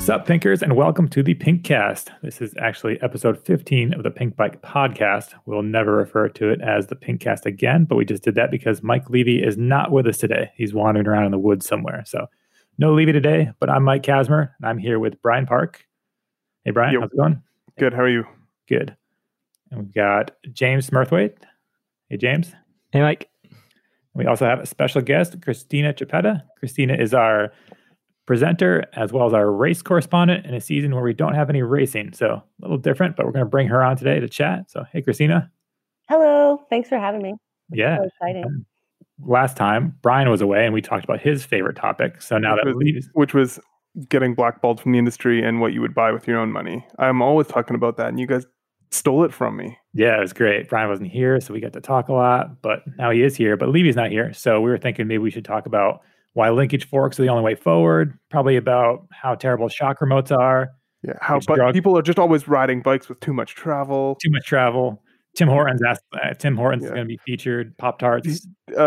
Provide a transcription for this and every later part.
Sup, Pinkers, and welcome to the Pinkcast. This is actually episode 15 of the Pink Bike podcast. We'll never refer to it as the Pinkcast again, but we just did that because Mike Levy is not with us today. He's wandering around in the woods somewhere. So no Levy today, but I'm Mike Kasmer, and I'm here with Brian Park. Hey, Brian, how's it going? Good. How are you? Good. And we've got James Smurthwaite. Hey, James. Hey, Mike. We also have a special guest, Christina Chapetta. Christina is our presenter as well as our race correspondent in a season where we don't have any racing. So a little different, but we're going to bring her on today to chat. So, hey, Christina. Hello. Thanks for having me. Yeah. So exciting. Last time, Brian was away and we talked about his favorite topic. So now which was getting blackballed from the industry and what you would buy with your own money. I'm always talking about that, and you guys stole it from me. Yeah, it was great. Brian wasn't here, so we got to talk a lot, but now he is here. But Levy's not here. So we were thinking maybe we should talk about why linkage forks are the only way forward, probably about how terrible shock remotes are. Yeah, how people are just always riding bikes with too much travel. Tim Hortons is going to be featured. Pop-Tarts.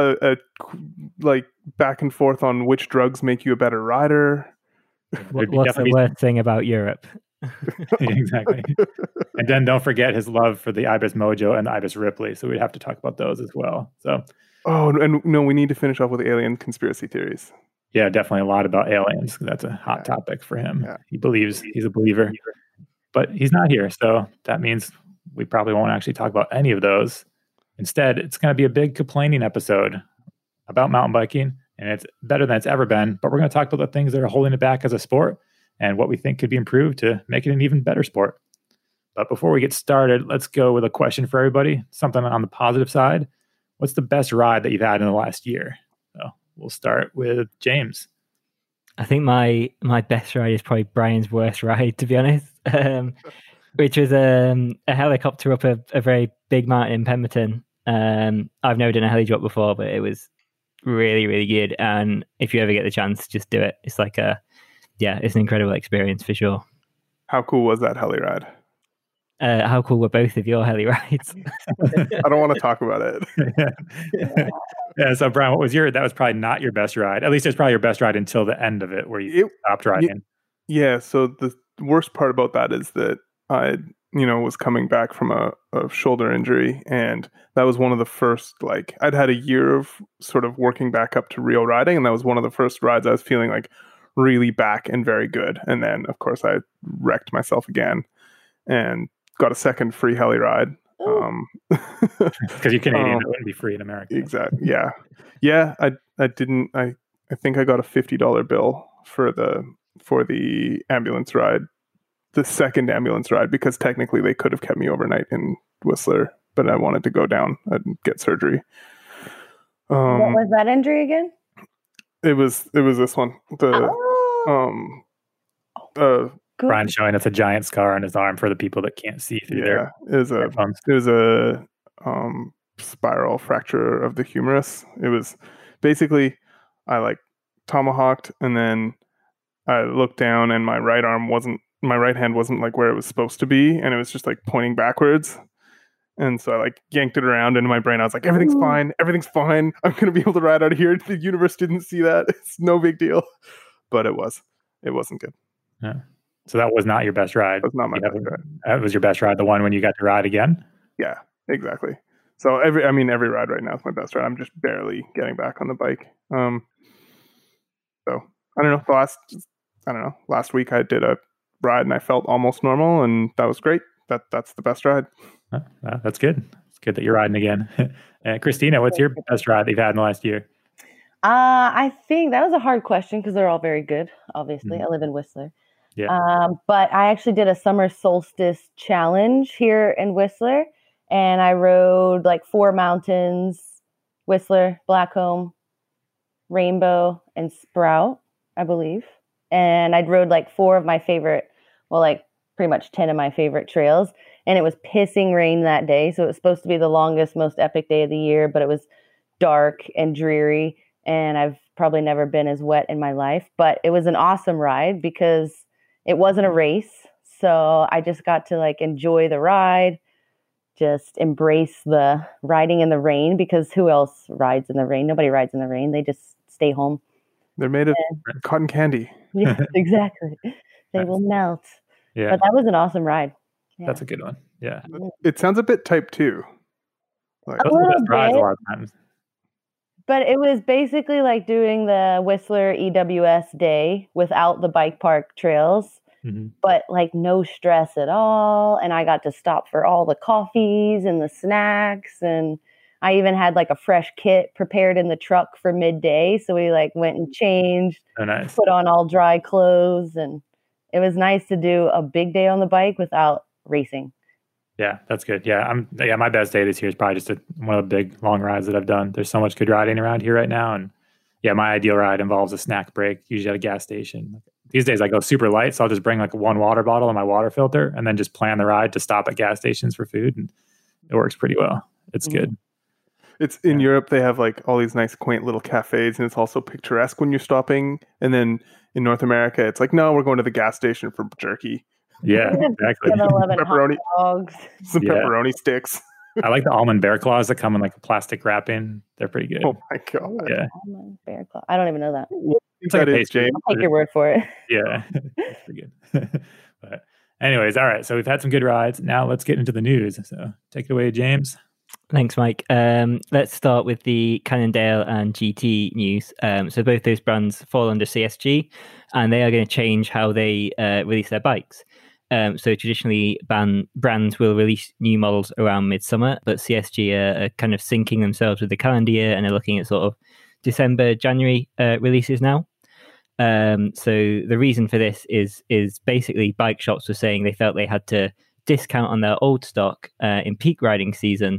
Like back and forth on which drugs make you a better rider. What's the worst thing about Europe? Exactly. And then don't forget his love for the Ibis Mojo and the Ibis Ripley. So we'd have to talk about those as well. So. Oh, and no, we need to finish off with alien conspiracy theories. Yeah, definitely a lot about aliens. That's a hot topic for him. Yeah. He believes he's a believer, but he's not here. So that means we probably won't actually talk about any of those. Instead, it's going to be a big complaining episode about mountain biking, and it's better than it's ever been. But we're going to talk about the things that are holding it back as a sport and what we think could be improved to make it an even better sport. But before we get started, let's go with a question for everybody, something on the positive side. What's the best ride that you've had in the last year? So we'll start with James. I think my best ride is probably Brian's worst ride, to be honest, which was a helicopter up a very big mountain in Pemberton. I've never done a heli drop before, but it was really, really good. And if you ever get the chance, just do it. It's like it's an incredible experience for sure. How cool was that heli ride? How cool were both of your heli rides? I don't want to talk about it. Yeah. So Brian, that was probably not your best ride. At least it's probably your best ride until the end of it where you stopped riding. Yeah. So the worst part about that is that I, was coming back from a shoulder injury, and that was one of the first, I'd had a year of sort of working back up to real riding. And that was one of the first rides I was feeling like really back and very good. And then of course I wrecked myself again and got a second free heli ride. Because you're Canadian, it wouldn't be free in America. Exactly. Yeah. Yeah. I didn't. I think I got a $50 bill for the ambulance ride, the second ambulance ride, because technically they could have kept me overnight in Whistler, but I wanted to go down and get surgery. What was that injury again? It was this one. Brian showing us a giant scar on his arm for the people that can't see through there. It was a spiral fracture of the humerus. It was basically, I tomahawked, and then I looked down, and my right hand wasn't like where it was supposed to be, and it was just like pointing backwards. And so I yanked it around into my brain. I was like, everything's fine. I'm going to be able to ride out of here. The universe didn't see that. It's no big deal. But it wasn't good. Yeah. So that was not your best ride. That was not my best ride. That was your best ride, the one when you got to ride again? Yeah, exactly. So every ride right now is my best ride. I'm just barely getting back on the bike. So I don't know. Last week I did a ride and I felt almost normal, and that was great. That's the best ride. That's good. It's good that you're riding again. Christina, what's your best ride that you've had in the last year? I think that was a hard question because they're all very good. Obviously, I live in Whistler. Yeah. But I actually did a summer solstice challenge here in Whistler, and I rode 4 mountains: Whistler, Blackcomb, Rainbow, and Sprout, I believe. And I'd rode 4 of my favorite, pretty much 10 of my favorite trails. And it was pissing rain that day. So it was supposed to be the longest, most epic day of the year, but it was dark and dreary. And I've probably never been as wet in my life, but it was an awesome ride because it wasn't a race. So I just got to enjoy the ride, just embrace the riding in the rain, because who else rides in the rain? Nobody rides in the rain. They just stay home. They're made of cotton candy. Yeah, exactly. they will melt. Yeah. But that was an awesome ride. Yeah. That's a good one. Yeah. It sounds a bit Type 2. Like, those are the best rides a lot of times. But it was basically like doing the Whistler EWS day without the bike park trails, but like no stress at all. And I got to stop for all the coffees and the snacks. And I even had like a fresh kit prepared in the truck for midday. So we like went and changed, put on all dry clothes. And it was nice to do a big day on the bike without racing. Yeah, that's good. Yeah, my best day this year is probably just one of the big long rides that I've done. There's so much good riding around here right now, and yeah, my ideal ride involves a snack break, usually at a gas station. These days I go super light, so I'll just bring like one water bottle and my water filter, and then just plan the ride to stop at gas stations for food, and it works pretty well. It's good. It's in Europe, they have like all these nice quaint little cafes, and it's also picturesque when you're stopping. And then in North America, it's like, no, we're going to the gas station for jerky. Yeah, exactly. Pepperoni, dogs. Some pepperoni sticks. I like the almond bear claws that come in like a plastic wrapping. They're pretty good. Oh my god! Yeah, almond bear claw. I don't even know that. It's like that is, James. I'll take your word for it. Yeah, that's pretty good. But anyways, all right. So we've had some good rides. Now let's get into the news. So take it away, James. Thanks, Mike. Let's start with the Cannondale and GT news. So both those brands fall under CSG, and they are going to change how they release their bikes. So traditionally, brands will release new models around midsummer, but CSG are kind of syncing themselves with the calendar year and are looking at sort of December, January releases now. So the reason for this is basically bike shops were saying they felt they had to discount on their old stock in peak riding season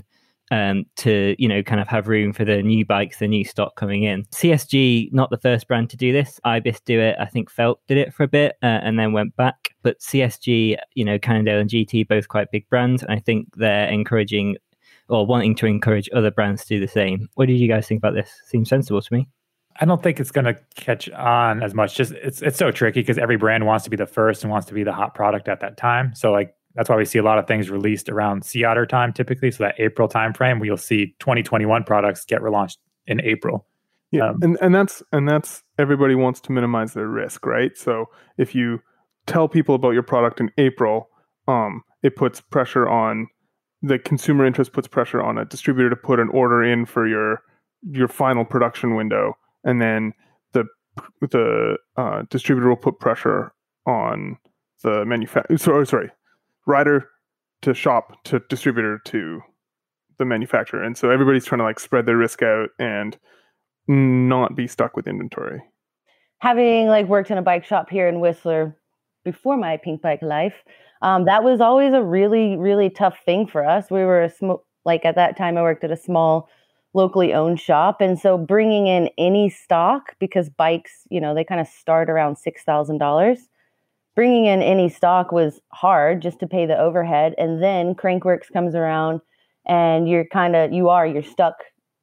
to, kind of have room for the new bikes, the new stock coming in. CSG, not the first brand to do this. Ibis do it. I think Felt did it for a bit and then went back. But CSG, Cannondale and GT, both quite big brands. And I think they're encouraging or wanting to encourage other brands to do the same. What did you guys think about this? Seems sensible to me. I don't think it's going to catch on as much. Just it's so tricky because every brand wants to be the first and wants to be the hot product at that time. So like, that's why we see a lot of things released around Sea Otter time typically. So that April timeframe, where you'll see 2021 products get relaunched in April. Yeah, and that's everybody wants to minimize their risk, right? So if you tell people about your product in April, it puts pressure on the consumer interest, puts pressure on a distributor to put an order in for your final production window, and then the distributor will put pressure on the rider to shop to distributor to the manufacturer. And so everybody's trying to like spread their risk out and not be stuck with inventory. Having like worked in a bike shop here in Whistler before my pink bike life, that was always a really, really tough thing for us. We were at that time I worked at a small locally owned shop. And so bringing in any stock, because bikes, they kind of start around $6,000. Bringing in any stock was hard just to pay the overhead. And then Crankworx comes around and you're stuck,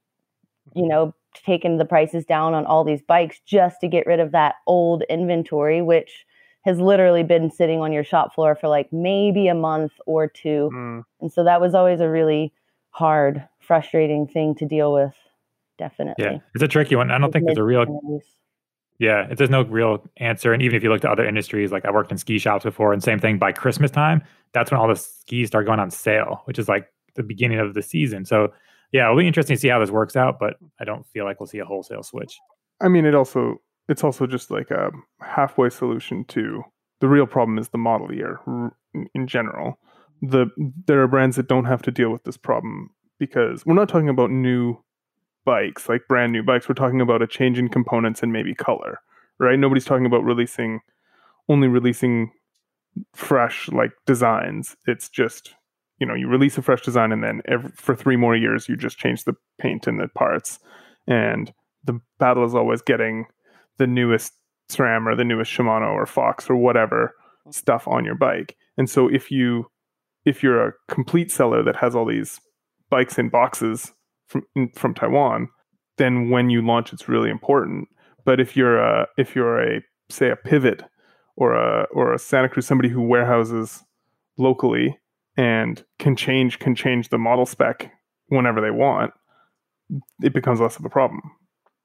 taking the prices down on all these bikes just to get rid of that old inventory, which has literally been sitting on your shop floor for like maybe a month or two. And so that was always a really hard, frustrating thing to deal with. Definitely. Yeah, it's a tricky one. I don't think there's a real... Yeah, there's no real answer. And even if you look to other industries, like I worked in ski shops before, and same thing, by Christmas time, that's when all the skis start going on sale, which is like the beginning of the season. So yeah, it'll be interesting to see how this works out, but I don't feel like we'll see a wholesale switch. I mean, it's also just like a halfway solution to the real problem is the model year in general. There are brands that don't have to deal with this problem because we're not talking about new bikes, like brand new bikes. We're talking about a change in components and maybe color, right? Nobody's talking about only releasing fresh like designs. It's just, you release a fresh design and then for 3 more years, you just change the paint and the parts. And the battle is always getting the newest SRAM or the newest Shimano or Fox or whatever stuff on your bike. And so if you're a complete seller that has all these bikes in boxes from Taiwan, then when you launch, it's really important. But if you're a say a Pivot or a Santa Cruz, somebody who warehouses locally and can change the model spec whenever they want, it becomes less of a problem.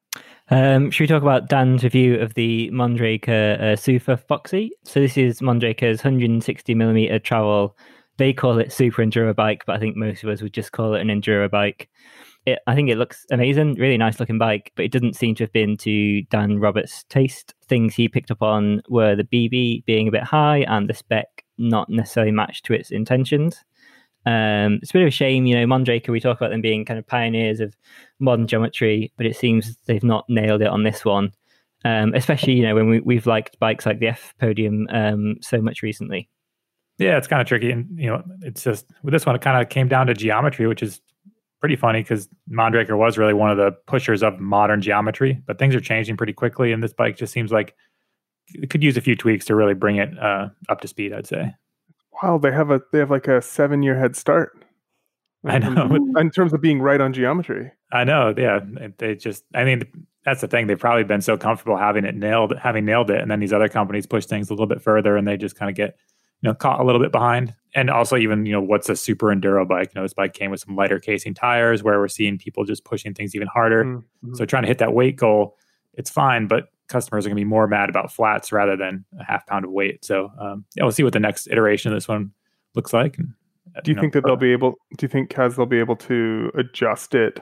Should we talk about Dan's review of the Mondraker Sufa Foxy? So this is Mondraker's 160mm travel. They call it super enduro bike, but I think most of us would just call it an enduro bike. I think it looks amazing, really nice looking bike, but it doesn't seem to have been to Dan Roberts' taste. Things he picked up on were the BB being a bit high and the spec not necessarily matched to its intentions. It's a bit of a shame, Mondraker, we talk about them being kind of pioneers of modern geometry, but it seems they've not nailed it on this one, especially, when we've liked bikes like the F Podium so much recently. Yeah, it's kind of tricky. And, it's just with this one, it kind of came down to geometry, which is pretty funny because Mondraker was really one of the pushers of modern geometry, but things are changing pretty quickly. And this bike just seems like it could use a few tweaks to really bring it up to speed, I'd say. Wow, they have like a 7-year head start. I know. In terms of being right on geometry. I know. Yeah. That's the thing. They've probably been so comfortable having nailed it. And then these other companies push things a little bit further and they just kind of get, caught a little bit behind. And also even, what's a super enduro bike? This bike came with some lighter casing tires where we're seeing people just pushing things even harder. Mm-hmm. So trying to hit that weight goal, it's fine, but customers are going to be more mad about flats rather than a half pound of weight. So we'll see what the next iteration of this one looks like. And, do you think that they'll be able? Do you think Kaz they'll be able to adjust it?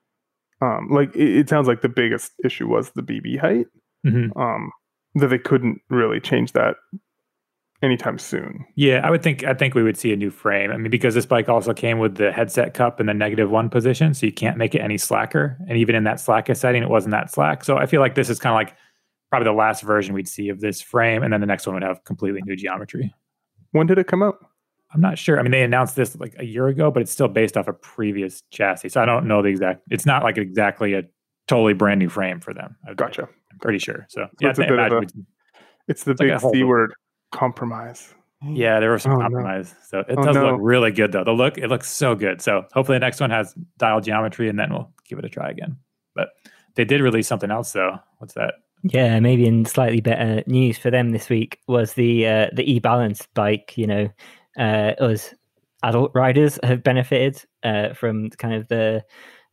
It sounds like the biggest issue was the BB height. Mm-hmm. That they couldn't really change that anytime soon. Yeah, I think we would see a new frame. Because this bike also came with the headset cup in the -1 position, so you can't make it any slacker. And even in that slackest setting, it wasn't that slack. So I feel like this is kind of like probably the last version we'd see of this frame, and then the next one would have completely new geometry. When did it come out? I'm not sure. They announced this like a year ago, but it's still based off a previous chassis. So I don't know the exact. It's not like exactly a totally brand new frame for them. Gotcha. I'm pretty sure. So yeah, it's the big C word, compromise. Yeah, there was some compromise. No. So it does look really good though. It looks so good. So hopefully the next one has dial geometry, and then we'll give it a try again. But they did release something else though. What's that? Yeah, maybe in slightly better news for them this week was the eBalance bike. Us adult riders have benefited from kind of the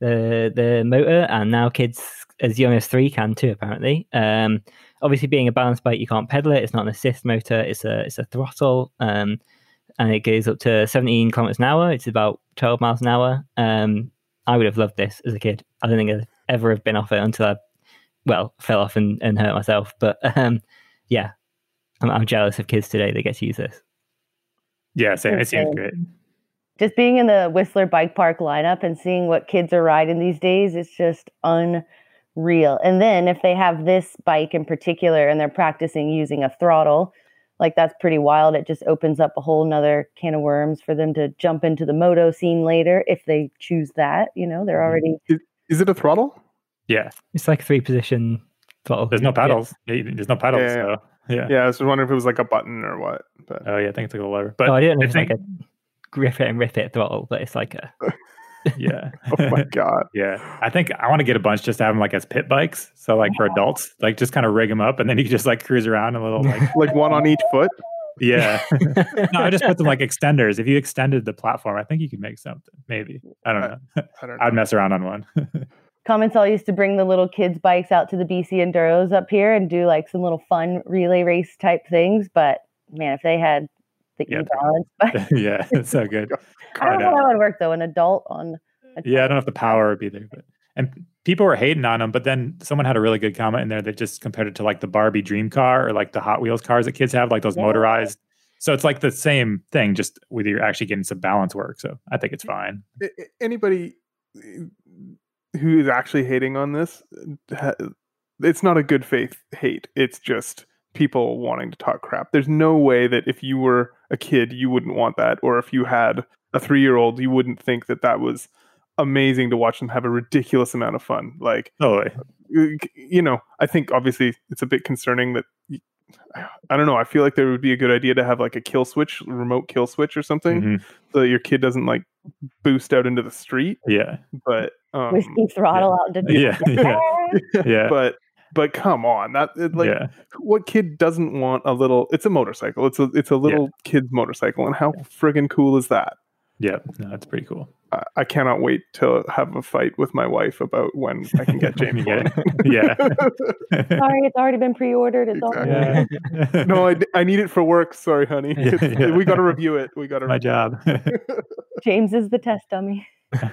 motor, and now kids as young as 3 can too, apparently. Obviously, being a balance bike, you can't pedal it. It's not an assist motor. It's a throttle, and it goes up to 17 kilometers an hour. It's about 12 miles an hour. I would have loved this as a kid. I don't think I'd ever have been off it until I fell off and hurt myself. But yeah, I'm jealous of kids today that get to use this. Yeah, same. It seems great. Just being in the Whistler Bike Park lineup and seeing what kids are riding these days, it's just unreal. And then if they have this bike in particular and they're practicing using a throttle, that's pretty wild. It just opens up a whole nother can of worms for them to jump into the moto scene later if they choose that. They're already... Is it a throttle? Yeah. It's like a 3-position throttle. There's no pedals. Yeah. There's no pedals. Yeah. So, yeah. Yeah, I was wondering if it was like a button or what. But... Oh, yeah, I think it's like a lever. But I didn't know if it's like a grip it and rip it throttle, but it's like a... Yeah. Oh my God. Yeah. I think I want to get a bunch just to have them as pit bikes. So for adults, just kind of rig them up and then you can just cruise around a little like one on each foot. Yeah. No, I just put them extenders. If you extended the platform, I think you could make something. Maybe. I don't know. I'd mess around on one. Commensal used to bring the little kids' bikes out to the BC Enduros up here and do some little fun relay race type things. But man, if they had the eBalance bike. Yeah, it's so good. I don't know how that would work though, an adult on a I don't know if the power would be there. And people were hating on them, but then someone had a really good comment in there that just compared it to the Barbie dream car or the Hot Wheels cars that kids have, those motorized. So it's the same thing, just with you're actually getting some balance work. So I think it's fine. Anybody who is actually hating on this, it's not a good faith hate. It's just people wanting to talk crap. There's no way that if you were a kid, you wouldn't want that. Or if you had a 3-year-old, you wouldn't think that that was amazing to watch them have a ridiculous amount of fun. I think obviously it's a bit concerning that, I don't know. I feel like there would be a good idea to have a kill switch, remote kill switch or something, so that your kid doesn't boost out into the street. Yeah. But whiskey throttle out into yeah. But come on, what kid doesn't want a little? It's a motorcycle. It's a little kid's motorcycle, and how friggin' cool is that? Yeah, no, that's pretty cool. I cannot wait to have a fight with my wife about when I can get James Bond. Yeah. Sorry, it's already been pre-ordered. It's Exactly. all No, I need it for work. Sorry, honey. We got to review it. We got to. My job. James is the test dummy.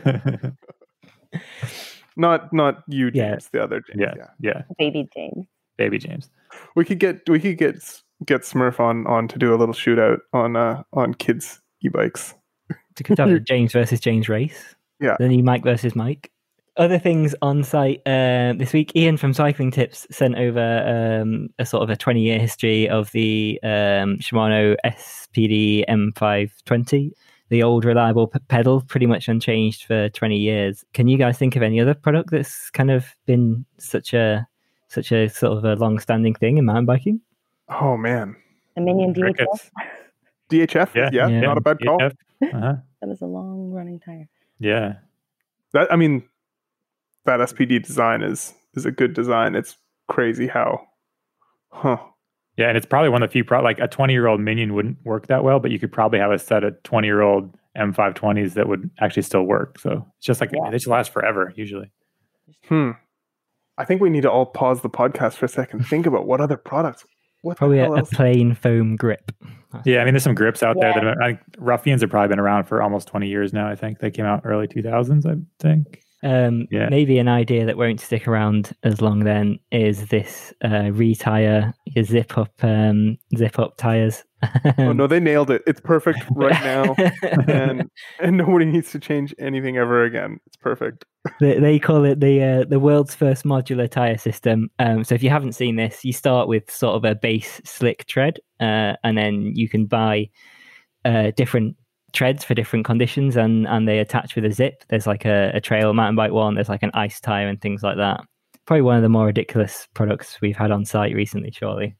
Not you, James. The other James. Yeah. Baby James. Baby James. We could get Smurf on to do a little shootout on kids e-bikes. To conduct James versus James race. Yeah. The new Mike versus Mike. Other things on site this week. Ian from Cycling Tips sent over a sort of a 20-year history of the Shimano SPD M520. The old reliable pedal, pretty much unchanged for 20 years. Can you guys think of any other product that's kind of been such a sort of a long-standing thing in mountain biking? Oh man, the Minion DHF. DHF, yeah, not a bad call. Uh-huh. That was a long-running tire. Yeah, that SPD design is a good design. It's crazy how, Yeah, and it's probably one of the few like a 20-year-old Minion wouldn't work that well, but you could probably have a set of 20-year-old M520s that would actually still work. So it's just like they just last forever usually. I think we need to all pause the podcast for a second. Think about what other products. Probably a plain foam grip. Yeah, I mean, there's some grips out there that I think Ruffians have probably been around for almost 20 years now. I think they came out early 2000s, I think. Maybe an idea that won't stick around as long then is this retire your zip up tires. Oh no, they nailed it. It's perfect right now, and nobody needs to change anything ever again. It's perfect. They call it the world's first modular tire system. So if you haven't seen this, you start with sort of a base slick tread, and then you can buy different treads for different conditions, and they attach with a zip. There's like a trail mountain bike one. There's like an ice tire and things like that. Probably one of the more ridiculous products we've had on site recently, surely.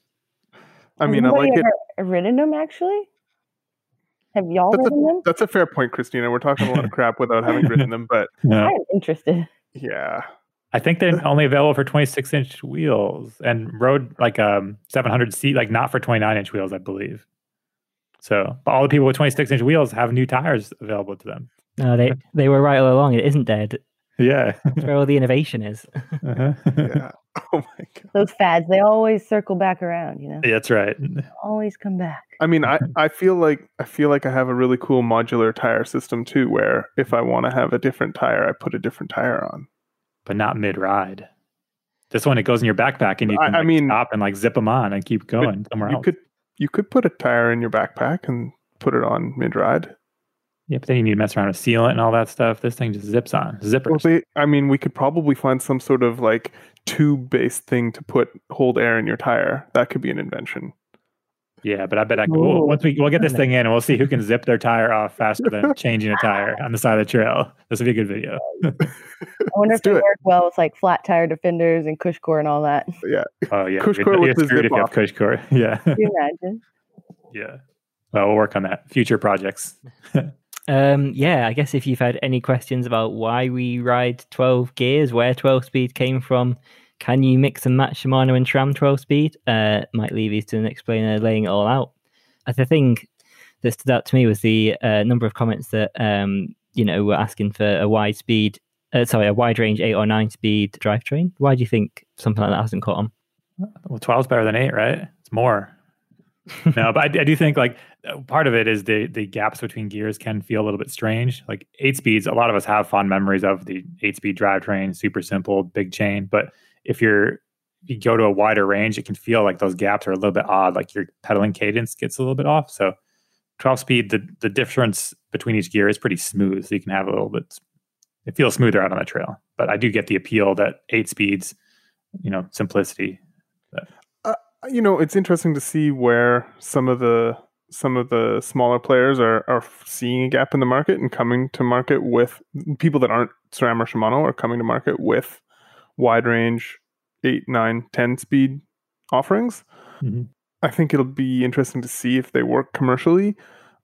I mean, I like it. Ridden them actually? Have y'all ridden them? That's a fair point, Christina. We're talking a lot of crap without having ridden them, but I'm interested. Yeah. I think they're only available for 26-inch wheels and rode like 700C, like not for 29-inch wheels, I believe. So, but all the people with 26-inch wheels have new tires available to them. No, they were right all along. It isn't dead. Yeah. That's where all the innovation is. Yeah. Oh my God. Those fads, they always circle back around, you know? Yeah, that's right. Always come back. I mean, I feel like I have a really cool modular tire system too, where if I want to have a different tire, I put a different tire on. But not mid-ride. This one, it goes in your backpack and you can stop and like zip them on and keep going somewhere else. You could put a tire in your backpack and put it on mid-ride. Yeah, but then you need to mess around with sealant and all that stuff. This thing just zips on. Zippers. Well, we could probably find some sort of like tube-based thing to hold air in your tire. That could be an invention. Yeah, but I bet once we'll get this thing in and we'll see who can zip their tire off faster than changing a tire on the side of the trail. This would be a good video. I wonder if it work well with like flat tire defenders and Cushcore and all that. Yeah. Oh yeah. Cushcore with the zip off. Cushcore. Yeah. Can you imagine? Yeah. Well, we'll work on that. Future projects. I guess if you've had any questions about why we ride 12 gears, where 12 speed came from, can you mix and match Shimano and SRAM 12 speed? Might leave you to an explainer laying it all out. The thing that stood out to me was the number of comments that were asking for a wide range 8 or 9 speed drivetrain. Why do you think something like that hasn't caught on? Well, 12 is better than 8, right? It's more. No, but I do think like part of it is the gaps between gears can feel a little bit strange. Like 8 speeds, a lot of us have fond memories of the 8-speed drivetrain, super simple, big chain. But if you go to a wider range, it can feel like those gaps are a little bit odd, like your pedaling cadence gets a little bit off. So 12-speed, the difference between each gear is pretty smooth. So you can have a little bit, it feels smoother out on the trail. But I do get the appeal that 8 speeds, simplicity. It's interesting to see where some of the smaller players are seeing a gap in the market and coming to market with people that aren't SRAM or Shimano are coming to market with wide range 8, 9, 10 speed offerings. Mm-hmm. I think it'll be interesting to see if they work commercially.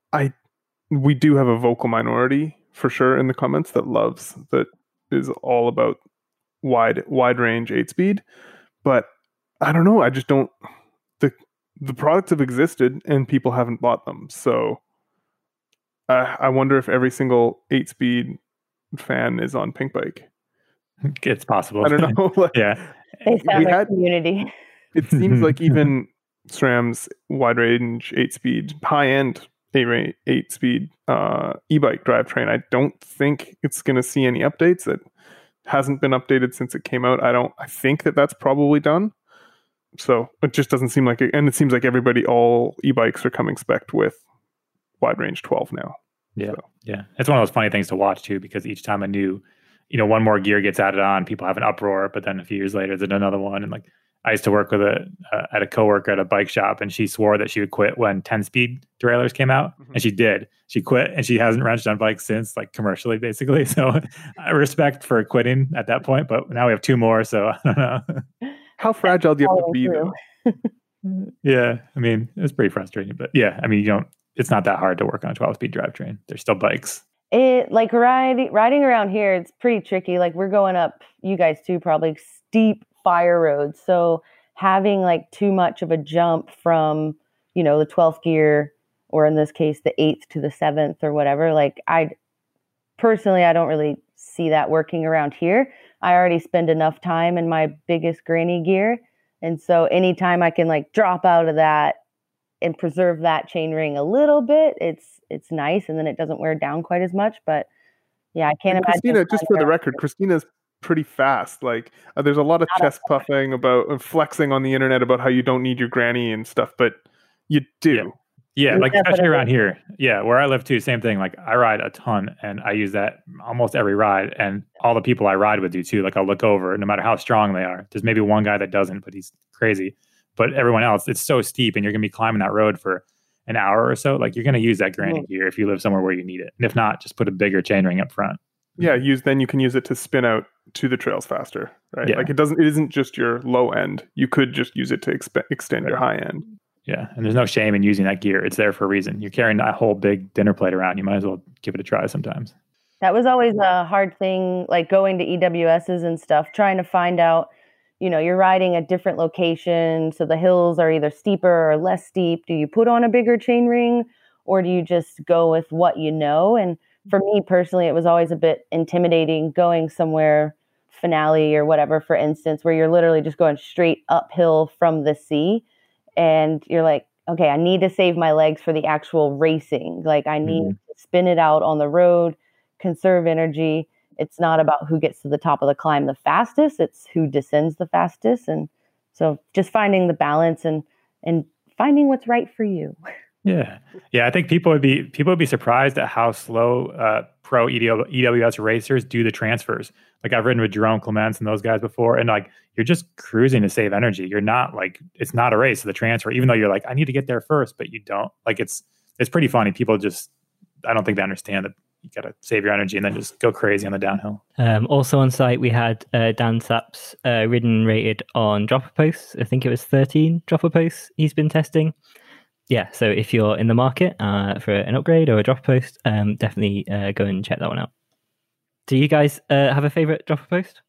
We do have a vocal minority for sure in the comments that is all about wide range 8 speed, but I don't know. I just don't. The products have existed and people haven't bought them. So I wonder if every single 8-speed fan is on Pink Bike. It's possible. I don't know. Like, yeah. They found their community. It seems like even SRAM's wide range 8-speed, high end 8-speed e-bike drivetrain, I don't think it's going to see any updates. It hasn't been updated since it came out. I think that's probably done. So it just doesn't seem like it. And it seems like all e-bikes are coming spec'd with wide range 12 now. Yeah. So. Yeah. It's one of those funny things to watch too, because each time a new, one more gear gets added on, people have an uproar, but then a few years later, there's another one. And like, I used to work with at a coworker at a bike shop, and she swore that she would quit when 10-speed derailleurs came out, and she did. She quit, and she hasn't wrenched on bikes since, like commercially, basically. So I respect for quitting at that point, but now we have 2 more, so I don't know. How fragile do you have to be, though? Yeah, I mean, it was pretty frustrating, but yeah, I mean, it's not that hard to work on a 12-speed drivetrain. They're still bikes. It like riding around here, it's pretty tricky. Like we're going up, you guys too, probably steep fire roads. So having like too much of a jump from, the 12th gear, or in this case, the 8th to the 7th or whatever, like I don't really see that working around here. I already spend enough time in my biggest granny gear. And so anytime I can like drop out of that and preserve that chain ring a little bit, it's nice. And then it doesn't wear down quite as much. But yeah, I can't imagine. Christina, just for the record, Christina's pretty fast. Like there's a lot of chest puffing about flexing on the internet about how you don't need your granny and stuff, but you do. Yeah, like especially around here. Yeah, where I live too, same thing. Like I ride a ton, and I use that almost every ride, and all the people I ride with do too. Like I'll look over, no matter how strong they are. There's maybe one guy that doesn't, but he's crazy. But everyone else, it's so steep, and you're gonna be climbing that road for an hour or so. Like you're gonna use that granny gear if you live somewhere where you need it, and if not, just put a bigger chain ring up front. Yeah, then you can use it to spin out to the trails faster, right? Yeah. Like it isn't just your low end. You could just use it to extend your high end. Yeah, and there's no shame in using that gear. It's there for a reason. You're carrying that whole big dinner plate around. You might as well give it a try sometimes. That was always a hard thing, like going to EWSs and stuff, trying to find out, you're riding at different locations, so the hills are either steeper or less steep. Do you put on a bigger chain ring, or do you just go with what you know? And for me personally, it was always a bit intimidating going somewhere, Finale or whatever, for instance, where you're literally just going straight uphill from the sea. And you're like, okay, I need to save my legs for the actual racing. Like I need to spin it out on the road, conserve energy. It's not about who gets to the top of the climb the fastest. It's who descends the fastest. And so just finding the balance and finding what's right for you. Yeah. I think people would be surprised at how slow pro EWS racers do the transfers. Like I've ridden with Jerome Clements and those guys before, and like you're just cruising to save energy. You're not like, it's not a race, the transfer, even though you're like, I need to get there first, but you don't. Like it's pretty funny. People just, I don't think they understand that you got to save your energy and then just go crazy on the downhill. Also on site, we had Dan Sapp's ridden rated on dropper posts. I think it was 13 dropper posts he's been testing. Yeah, so if you're in the market for an upgrade or a dropper post, definitely go and check that one out. Do you guys have a favorite dropper post?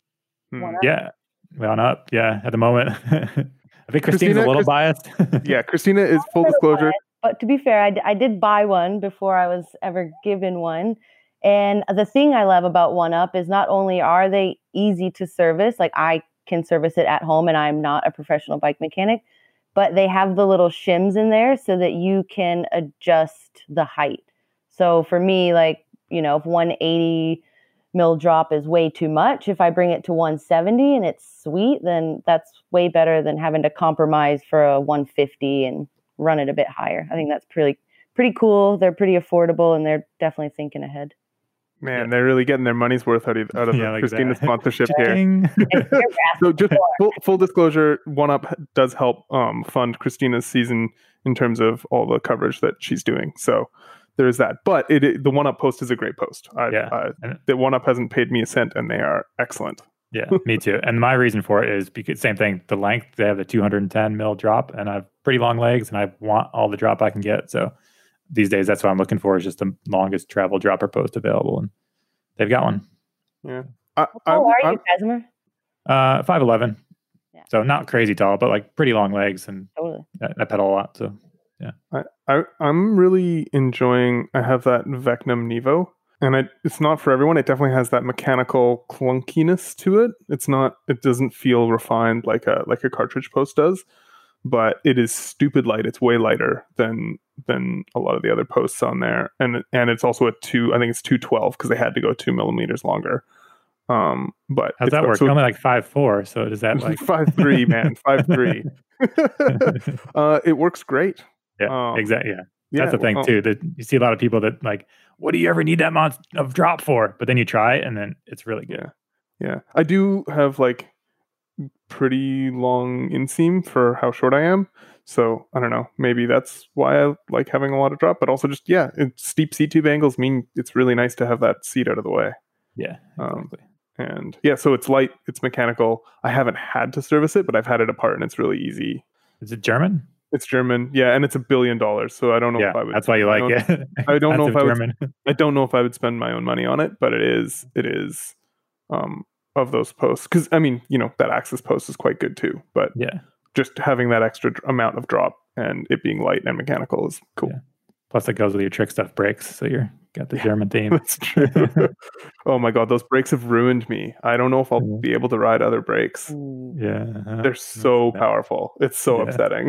Yeah, One Up. Yeah, at the moment. I think Christina's a little biased. Yeah, Christina is full disclosure. But to be fair, I did buy one before I was ever given one. And the thing I love about One Up is not only are they easy to service, like I can service it at home and I'm not a professional bike mechanic, but they have the little shims in there so that you can adjust the height. So for me, like, if 180 mil drop is way too much, if I bring it to 170 and it's sweet, then that's way better than having to compromise for a 150 and run it a bit higher. I think that's pretty cool. They're pretty affordable and they're definitely thinking ahead. Man, they're really getting their money's worth out of the Christina sponsorship here. So just full disclosure, One Up does help fund Christina's season in terms of all the coverage that she's doing. So there's that. But the One Up post is a great post. The One Up hasn't paid me a cent and they are excellent. Yeah, me too. And my reason for it is because same thing, the length, they have the 210 mil drop and I have pretty long legs and I want all the drop I can get. So these days, that's what I'm looking for, is just the longest travel dropper post available. And they've got one. Yeah. How tall are you, Casimir? 5'11". Yeah. So not crazy tall, but like pretty long legs. And totally. I pedal a lot. So Yeah. I'm really enjoying. I have that Vecnum Nevo, and it's not for everyone. It definitely has that mechanical clunkiness to it. It's not. It doesn't feel refined like a cartridge post does, but it is stupid light. It's way lighter than a lot of the other posts on there, and it's also a 2. I think it's 212 because they had to go 2 millimeters longer. But how's that work? Only like 5.4. So does that like 5.3, man? 5.3. It works great. Yeah, exactly. Yeah. That's the thing too. That you see a lot of people that like, what do you ever need that amount of drop for? But then you try it and then it's really good. Yeah. I do have like pretty long inseam for how short I am. So I don't know. Maybe that's why I like having a lot of drop. But also just steep C-tube angles mean it's really nice to have that seat out of the way. Yeah. Exactly. And so it's light, it's mechanical. I haven't had to service it, but I've had it apart and it's really easy. Is it German? It's German, and it's $1 billion. So I don't know if I would. That's why you like it. I don't know if I don't know if I would spend my own money on it, but it is of those posts, because I mean, that Axis post is quite good too. But just having that extra amount of drop and it being light and mechanical is cool. Yeah. Plus, it goes with your trick stuff brakes, so you're got the German theme. That's true. Oh my god, those brakes have ruined me. I don't know if I'll be able to ride other brakes. Yeah, they're so powerful. It's so upsetting.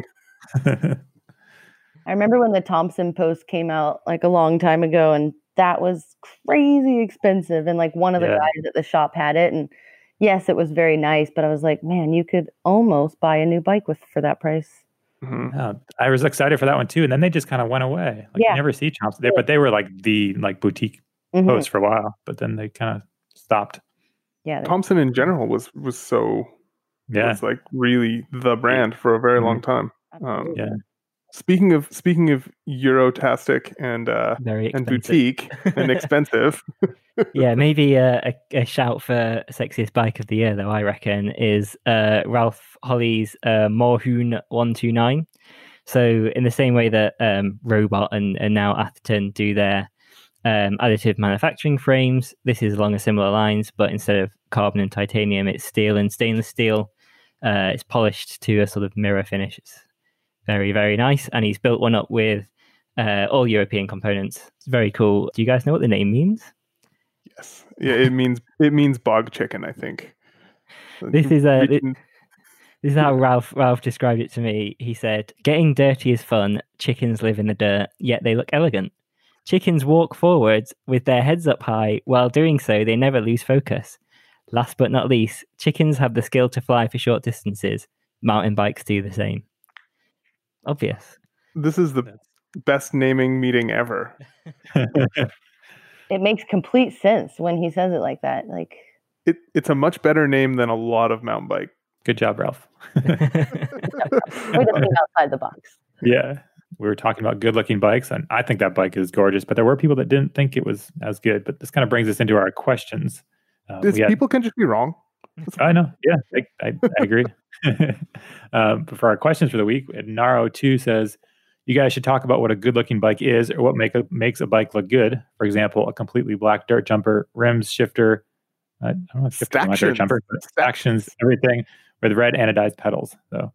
I remember when the Thompson post came out like a long time ago, and that was crazy expensive. And like one of the guys at the shop had it, and yes, it was very nice. But I was like, man, you could almost buy a new bike for that price. Mm-hmm. I was excited for that one too, and then they just kind of went away. Like you never see Thompson there, but they were like the boutique post for a while. But then they kind of stopped. Yeah, Thompson in general was so. Yeah, it's like really the brand for a very long time. Speaking of Eurotastic and boutique and expensive. Maybe a shout for sexiest bike of the year, though, I reckon, is Ralph Holly's Moorhoon 129. So in the same way that Robot and now Atherton do their additive manufacturing frames, this is along a similar lines, but instead of carbon and titanium, it's steel and stainless steel. It's polished to a sort of mirror finish. It's very, very nice. And he's built one up with all European components. It's very cool. Do you guys know what the name means? Yes. Yeah, it means bog chicken, I think. This is how Ralph described it to me. He said, "Getting dirty is fun. Chickens live in the dirt, yet they look elegant. Chickens walk forwards with their heads up high. While doing so, they never lose focus. Last but not least, chickens have the skill to fly for short distances. Mountain bikes do the same." Obvious. This is the best naming meeting ever. It makes complete sense when he says it like that. Like it's a much better name than a lot of mountain bike. Good job, Ralph. We're the thing outside the box. Yeah. We were talking about good-looking bikes, and I think that bike is gorgeous, but there were people that didn't think it was as good. But this kind of brings us into our questions. People can just be wrong. I know. Yeah, I agree. But for our questions for the week, Naro2 says, you guys should talk about what a good-looking bike is or what makes a bike look good. For example, a completely black dirt jumper, rims, shifter, I don't know if shifter is my dirt jumper, but actions, everything with red anodized pedals. So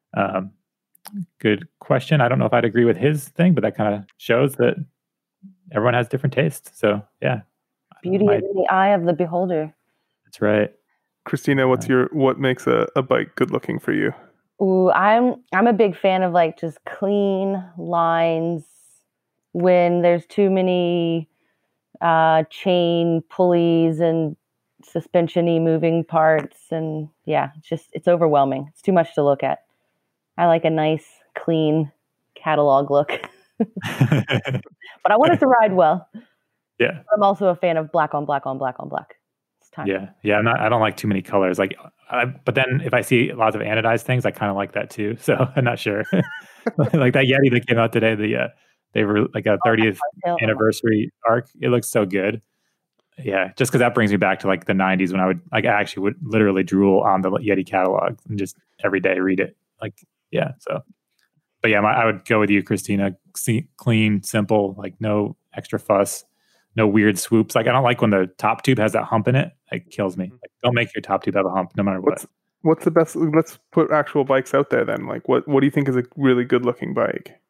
good question. I don't know if I'd agree with his thing, but that kind of shows that everyone has different tastes. So yeah. Beauty is in the eye of the beholder. That's right. Christina, what makes a bike good looking for you? Ooh, I'm a big fan of like just clean lines. When there's too many chain pulleys and suspension-y moving parts, and it's overwhelming. It's too much to look at. I like a nice, clean catalog look, but I want it to ride well. Yeah, I'm also a fan of black on black on black on black. It's time. Yeah. I don't like too many colors. Like, but then if I see lots of anodized things, I kind of like that too. So I'm not sure. Like that Yeti that came out today. They were like a 30th anniversary arc. It looks so good. Yeah, just because that brings me back to like the 90s when I actually would literally drool on the Yeti catalog and just every day read it. Like, yeah. So, but yeah, I would go with you, Christina. Clean, simple, like no extra fuss. No weird swoops. Like I don't like when the top tube has that hump in it. It kills me. Like, don't make your top tube have a hump, no matter what. What's the best? Let's put actual bikes out there then. Like what do you think is a really good looking bike?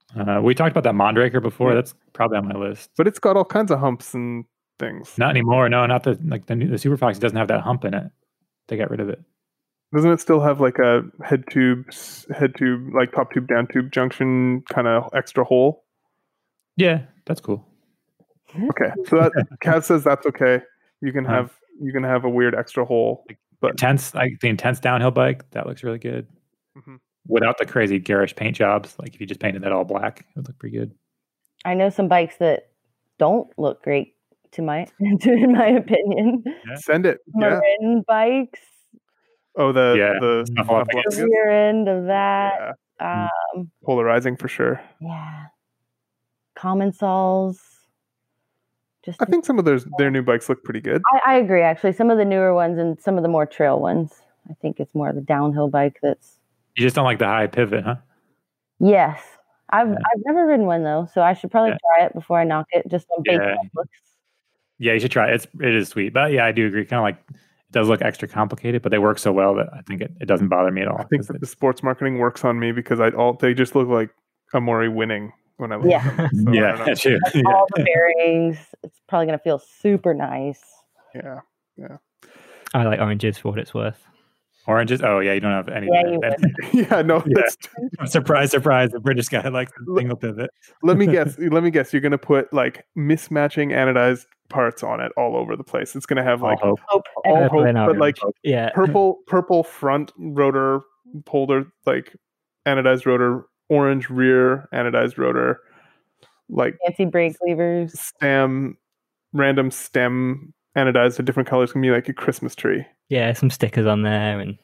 We talked about that Mondraker before. That's probably on my list. But it's got all kinds of humps and things. Not anymore. No, not the Super Fox doesn't have that hump in it. They got rid of it. Doesn't it still have like a head tube, like top tube, down tube junction kind of extra hole? Yeah, that's cool. Okay, so that Cav says that's okay. You can have a weird extra hole, but the intense downhill bike that looks really good. Mm-hmm. Without the crazy garish paint jobs, like if you just painted that all black, it would look pretty good. I know some bikes that don't look great in my opinion. Yeah. Send it. Marin bikes. Oh, the rear end of that. Yeah. Polarizing for sure. Yeah. Commensals. I think some of their new bikes look pretty good. I agree, actually. Some of the newer ones and some of the more trail ones. I think it's more the downhill bike that's. You just don't like the high pivot, huh? Yes. I've never ridden one though, so I should probably try it before I knock it. Just on big looks. Yeah, you should try it. It is sweet, but yeah, I do agree. Kind of like it does look extra complicated, but they work so well that I think it doesn't bother me at all. I think that the sports marketing works on me because they just look like Amori winning when I look at them. So that's true. All the bearings. It's probably gonna feel super nice. Yeah. I like oranges for what it's worth. Oranges? Oh yeah, you don't have any. Yeah, no. Surprise! The British guy likes the single pivot. Let me guess. You're gonna put like mismatching anodized parts on it all over the place. It's gonna have like hope, but like purple front rotor holder, like anodized rotor, orange rear anodized rotor, like fancy brake levers, random stem anodized to different colors. Can be like a Christmas tree. Yeah, some stickers on there and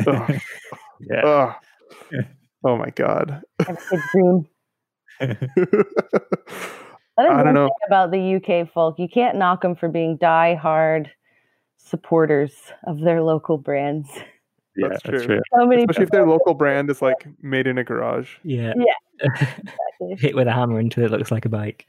oh my god. I don't know about the UK folk. You can't knock them for being die-hard supporters of their local brands. Yeah, that's true. So many Especially if their local brand is like made in a garage. Yeah. Exactly. Hit with a hammer until it looks like a bike.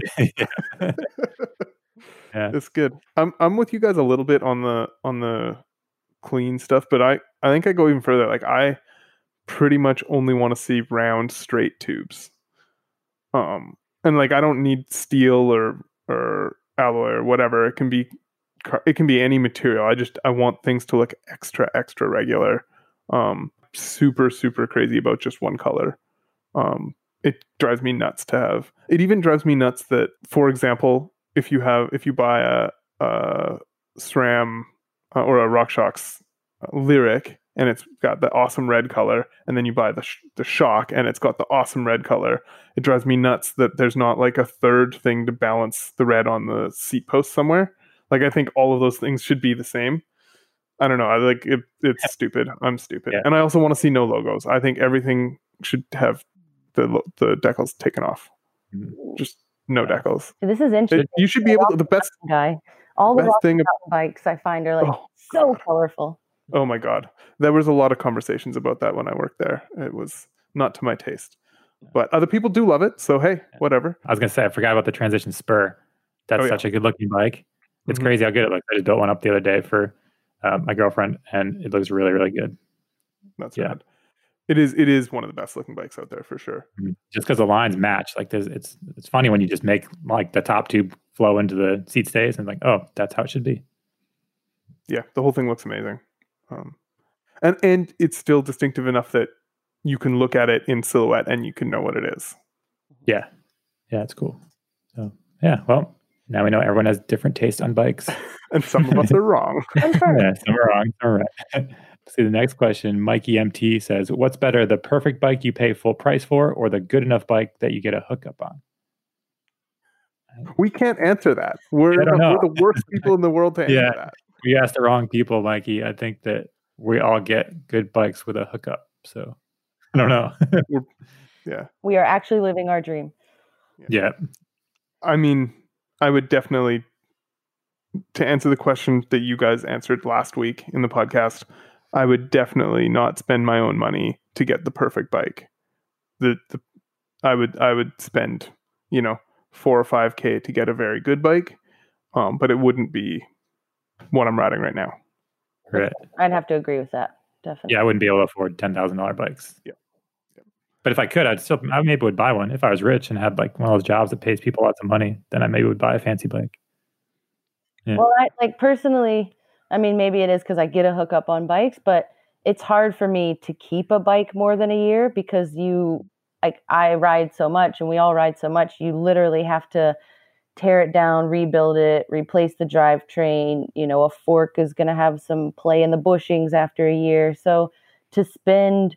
Yeah. It's good. I'm with you guys a little bit on the clean stuff, but I think I go even further. Like I pretty much only want to see round straight tubes. And like I don't need steel or alloy or whatever. It can be any material. I want things to look extra regular. Super crazy about just one color. It drives me nuts to have. It even drives me nuts that, for example, if you buy a SRAM or a RockShox Lyric and it's got the awesome red color, and then you buy the Shock and it's got the awesome red color, it drives me nuts that there's not like a third thing to balance the red on the seat post somewhere. Like I think all of those things should be the same. I don't know. I like it. It's stupid. I'm stupid, and I also want to see no logos. I think everything should have the decals taken off. Just no decals. This is interesting. You should be able to. The best guy. All the thing bikes I find are like so colorful. Oh my god, there was a lot of conversations about that when I worked there. It was not to my taste, but other people do love it. So hey, whatever. I was gonna say I forgot about the Transition Spur. That's such a good looking bike. It's crazy how good it looks. I just built one up the other day for my girlfriend, and it looks really good. That's rad. It is one of the best looking bikes out there for sure. Just because the lines match, like it's funny when you just make like the top tube flow into the seat stays, and like, oh, that's how it should be. Yeah, the whole thing looks amazing, and it's still distinctive enough that you can look at it in silhouette and you can know what it is. Yeah, it's cool. So yeah, well, now we know everyone has different taste on bikes, and some of us are wrong. Yeah, some are wrong. All right. See the next question. Mikey MT says, "What's better, the perfect bike you pay full price for, or the good enough bike that you get a hookup on?" We can't answer that. We're the worst people in the world to answer that. We asked the wrong people, Mikey. I think that we all get good bikes with a hookup. So I don't know. We are actually living our dream. Yeah. I mean, I would definitely, to answer the question that you guys answered last week in the podcast, I would definitely not spend my own money to get the perfect bike. I would spend, 4 or 5K to get a very good bike, but it wouldn't be what I'm riding right now. Right. I'd have to agree with that. Definitely. Yeah, I wouldn't be able to afford $10,000 bikes. Yeah. But if I could, I maybe would buy one. If I was rich and had like one of those jobs that pays people lots of money, then I maybe would buy a fancy bike. Yeah. Well, I like personally, I mean, maybe it is because I get a hookup on bikes, but it's hard for me to keep a bike more than a year because I ride so much and we all ride so much. You literally have to tear it down, rebuild it, replace the drivetrain. A fork is going to have some play in the bushings after a year. So to spend,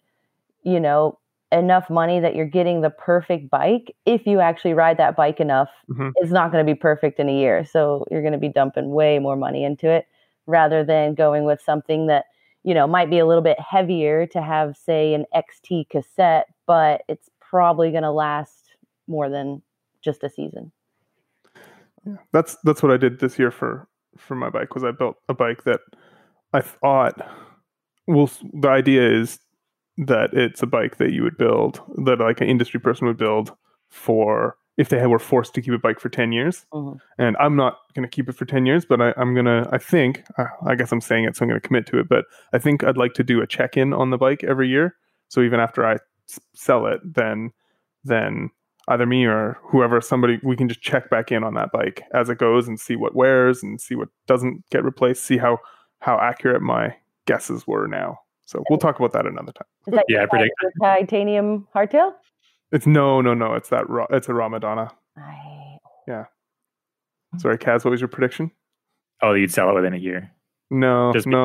enough money that you're getting the perfect bike, if you actually ride that bike enough, it's not going to be perfect in a year. So you're going to be dumping way more money into it rather than going with something that, might be a little bit heavier to have, say, an XT cassette, but it's probably going to last more than just a season. Yeah, that's what I did this year for my bike. Was I built a bike that I thought, the idea is that it's a bike that you would build, that like an industry person would build for if they were forced to keep a bike for 10 years. And I'm not going to keep it for 10 years, but I guess I'm saying it, so I'm going to commit to it. But I think I'd like to do a check-in on the bike every year. So even after I sell it, then either me or whoever, we can just check back in on that bike as it goes and see what wears and see what doesn't get replaced, see how accurate my guesses were now. So we'll talk about that another time. Is that I predict the titanium hardtail? It's no. It's a Ramadana. Yeah. Sorry, Kaz, what was your prediction? Oh, you'd sell it within a year. No. Now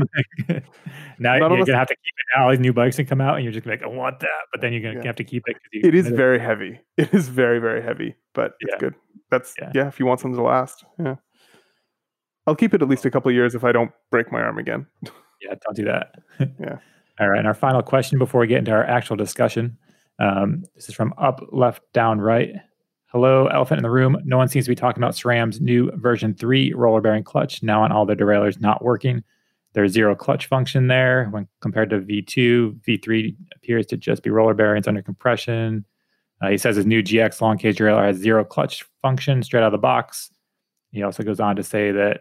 you're going to have to keep it. Now all these new bikes can come out and you're just going to be like, I want that. But then you're going to have to keep it. It is very heavy. It is very, very heavy, but it's good. That's, if you want something to last. Yeah. I'll keep it at least a couple of years if I don't break my arm again. Yeah, don't do that. Yeah. All right. And our final question before we get into our actual discussion. This is from Up, Left, Down, Right. Hello, elephant in the room. No one seems to be talking about SRAM's new version 3 roller bearing clutch now on all the derailleurs not working. There's zero clutch function there when compared to V2. V3 appears to just be roller bearings under compression. He says his new GX long cage derailleur has zero clutch function straight out of the box. He also goes on to say that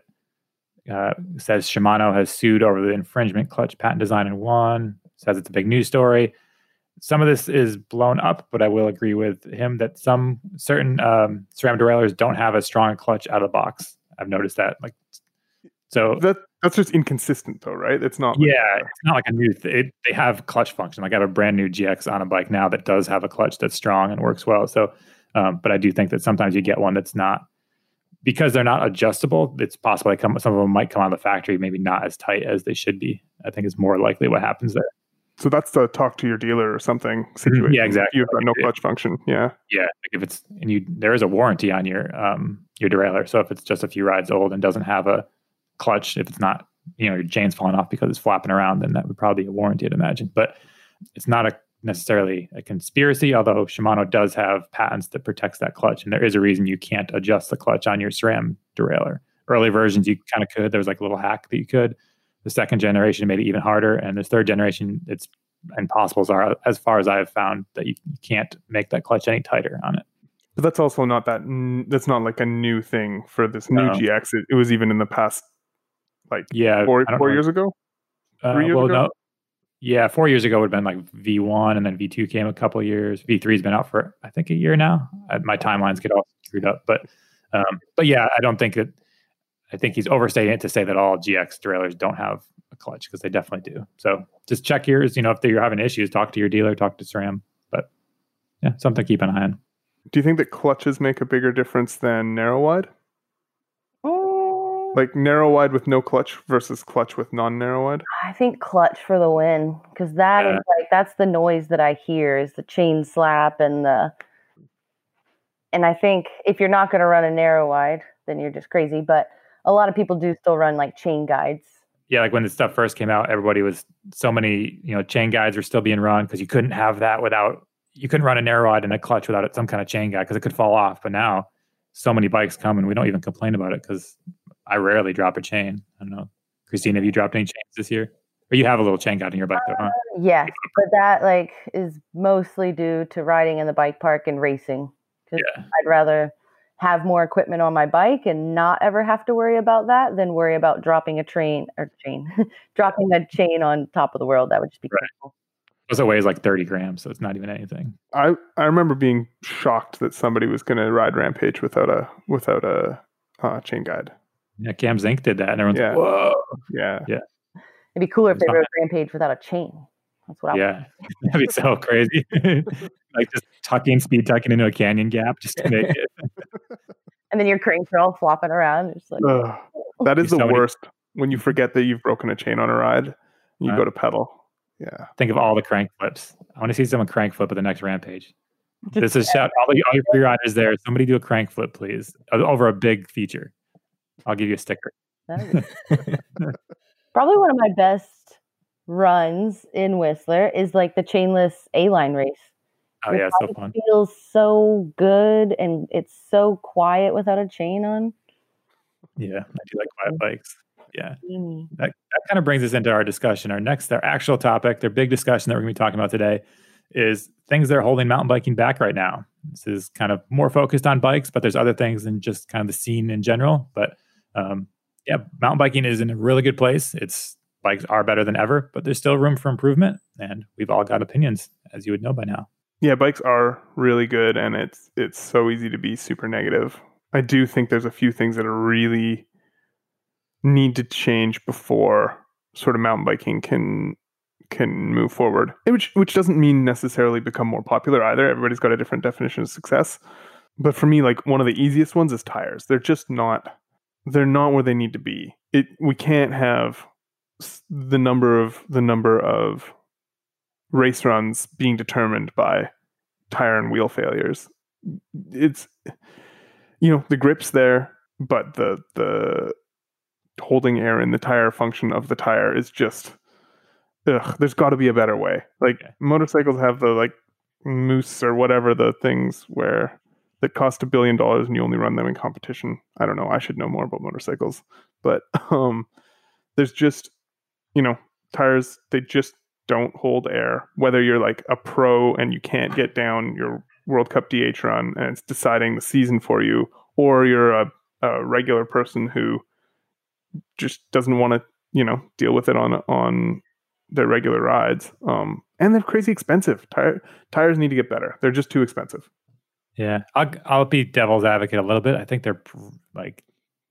says Shimano has sued over the infringement clutch patent design and won. Says it's a big news story. Some of this is blown up, but I will agree with him that some certain SRAM derailleurs don't have a strong clutch out of the box. I've noticed that. So that's just inconsistent, though, right? It's not. It's not like a new. They have clutch function. Like I have a brand new GX on a bike now that does have a clutch that's strong and works well. So, but I do think that sometimes you get one that's not, because they're not adjustable. It's possible some of them might come out of the factory maybe not as tight as they should be. I think is more likely what happens there. So that's the talk to your dealer or something situation. Yeah, exactly. You've got no clutch function. Yeah. Yeah. Like if it's, there is a warranty on your derailleur. So if it's just a few rides old and doesn't have a clutch, if it's not, your chain's falling off because it's flapping around, then that would probably be a warranty, I'd imagine. But it's not necessarily a conspiracy, although Shimano does have patents that protects that clutch. And there is a reason you can't adjust the clutch on your SRAM derailleur. Early versions, you kind of could. There was like a little hack that you could. The second generation made it even harder. And this third generation, it's impossible as far as I've found that you can't make that clutch any tighter on it. But that's also not that's not like a new thing for this new GX. It was even in the past, like 4 years ago? 3 years ago? No. Yeah, 4 years ago would have been like V1, and then V2 came a couple of years. V3's been out for, I think, a year now. My timelines get all screwed up. But yeah, I think he's overstating it to say that all GX derailleurs don't have a clutch, because they definitely do. So just check yours. If you're having issues, talk to your dealer, talk to SRAM. But yeah, something to keep an eye on. Do you think that clutches make a bigger difference than narrow wide? Like narrow wide with no clutch versus clutch with non-narrow wide? I think clutch for the win, because is that's the noise that I hear, is the chain slap and I think if you're not going to run a narrow wide, then you're just crazy. But a lot of people do still run like chain guides. Yeah, like when this stuff first came out, so many chain guides were still being run, because you couldn't have that you couldn't run a narrow wide and a clutch without some kind of chain guide, because it could fall off. But now so many bikes come and we don't even complain about it, because I rarely drop a chain. I don't know. Christine, have you dropped any chains this year? Or you have a little chain guide in your bike though, huh? Yes, but that is mostly due to riding in the bike park and racing. Because I'd rather have more equipment on my bike and not ever have to worry about that than worry about dropping dropping a chain on top of the world. That would just be cool. Also weighs like 30 grams, so it's not even anything. I remember being shocked that somebody was going to ride Rampage without a chain guide. Yeah, Cam Zink did that, and everyone's like, whoa. Yeah. It'd be cooler if they rode Rampage without a chain. That's what I Yeah, that'd be so crazy. Like just speed tucking into a canyon gap just to make it. And then your cranks are all flopping around. It's like, that is the worst when you forget that you've broken a chain on a ride and you go to pedal. Yeah. Think of all the crank flips. I want to see someone crank flip at the next Rampage. This is shout all your free riders there. Somebody do a crank flip, please, over a big feature. I'll give you a sticker. Probably one of my best runs in Whistler is like the chainless A-line race. Oh yeah, it's so fun. It feels so good, and it's so quiet without a chain on. Yeah, I do like quiet bikes. Yeah, that kind of brings us into our discussion. Our actual topic, their big discussion that we're going to be talking about today, is things that are holding mountain biking back right now. This is kind of more focused on bikes, but there's other things than just kind of the scene in general. But mountain biking is in a really good place. Bikes are better than ever, but there's still room for improvement, and we've all got opinions, as you would know by now. Yeah, bikes are really good, and it's so easy to be super negative. I do think there's a few things that are really need to change before sort of mountain biking can move forward, which doesn't mean necessarily become more popular either. Everybody's got a different definition of success. But for me, like one of the easiest ones is tires. They're not where they need to be. We can't have the number of race runs being determined by tire and wheel failures. It's, the grip's there, but the holding air in the tire function of the tire is just, there's got to be a better way. Like motorcycles have the like Moose or whatever, the things that cost $1 billion and you only run them in competition. I don't know. I should know more about motorcycles, but there's just, tires, they just don't hold air. Whether you're like a pro and you can't get down your World Cup DH run and it's deciding the season for you, or you're a regular person who just doesn't want to, deal with it on their regular rides. And they're crazy expensive. Tires need to get better. They're just too expensive. Yeah, I'll be devil's advocate a little bit. I think they're like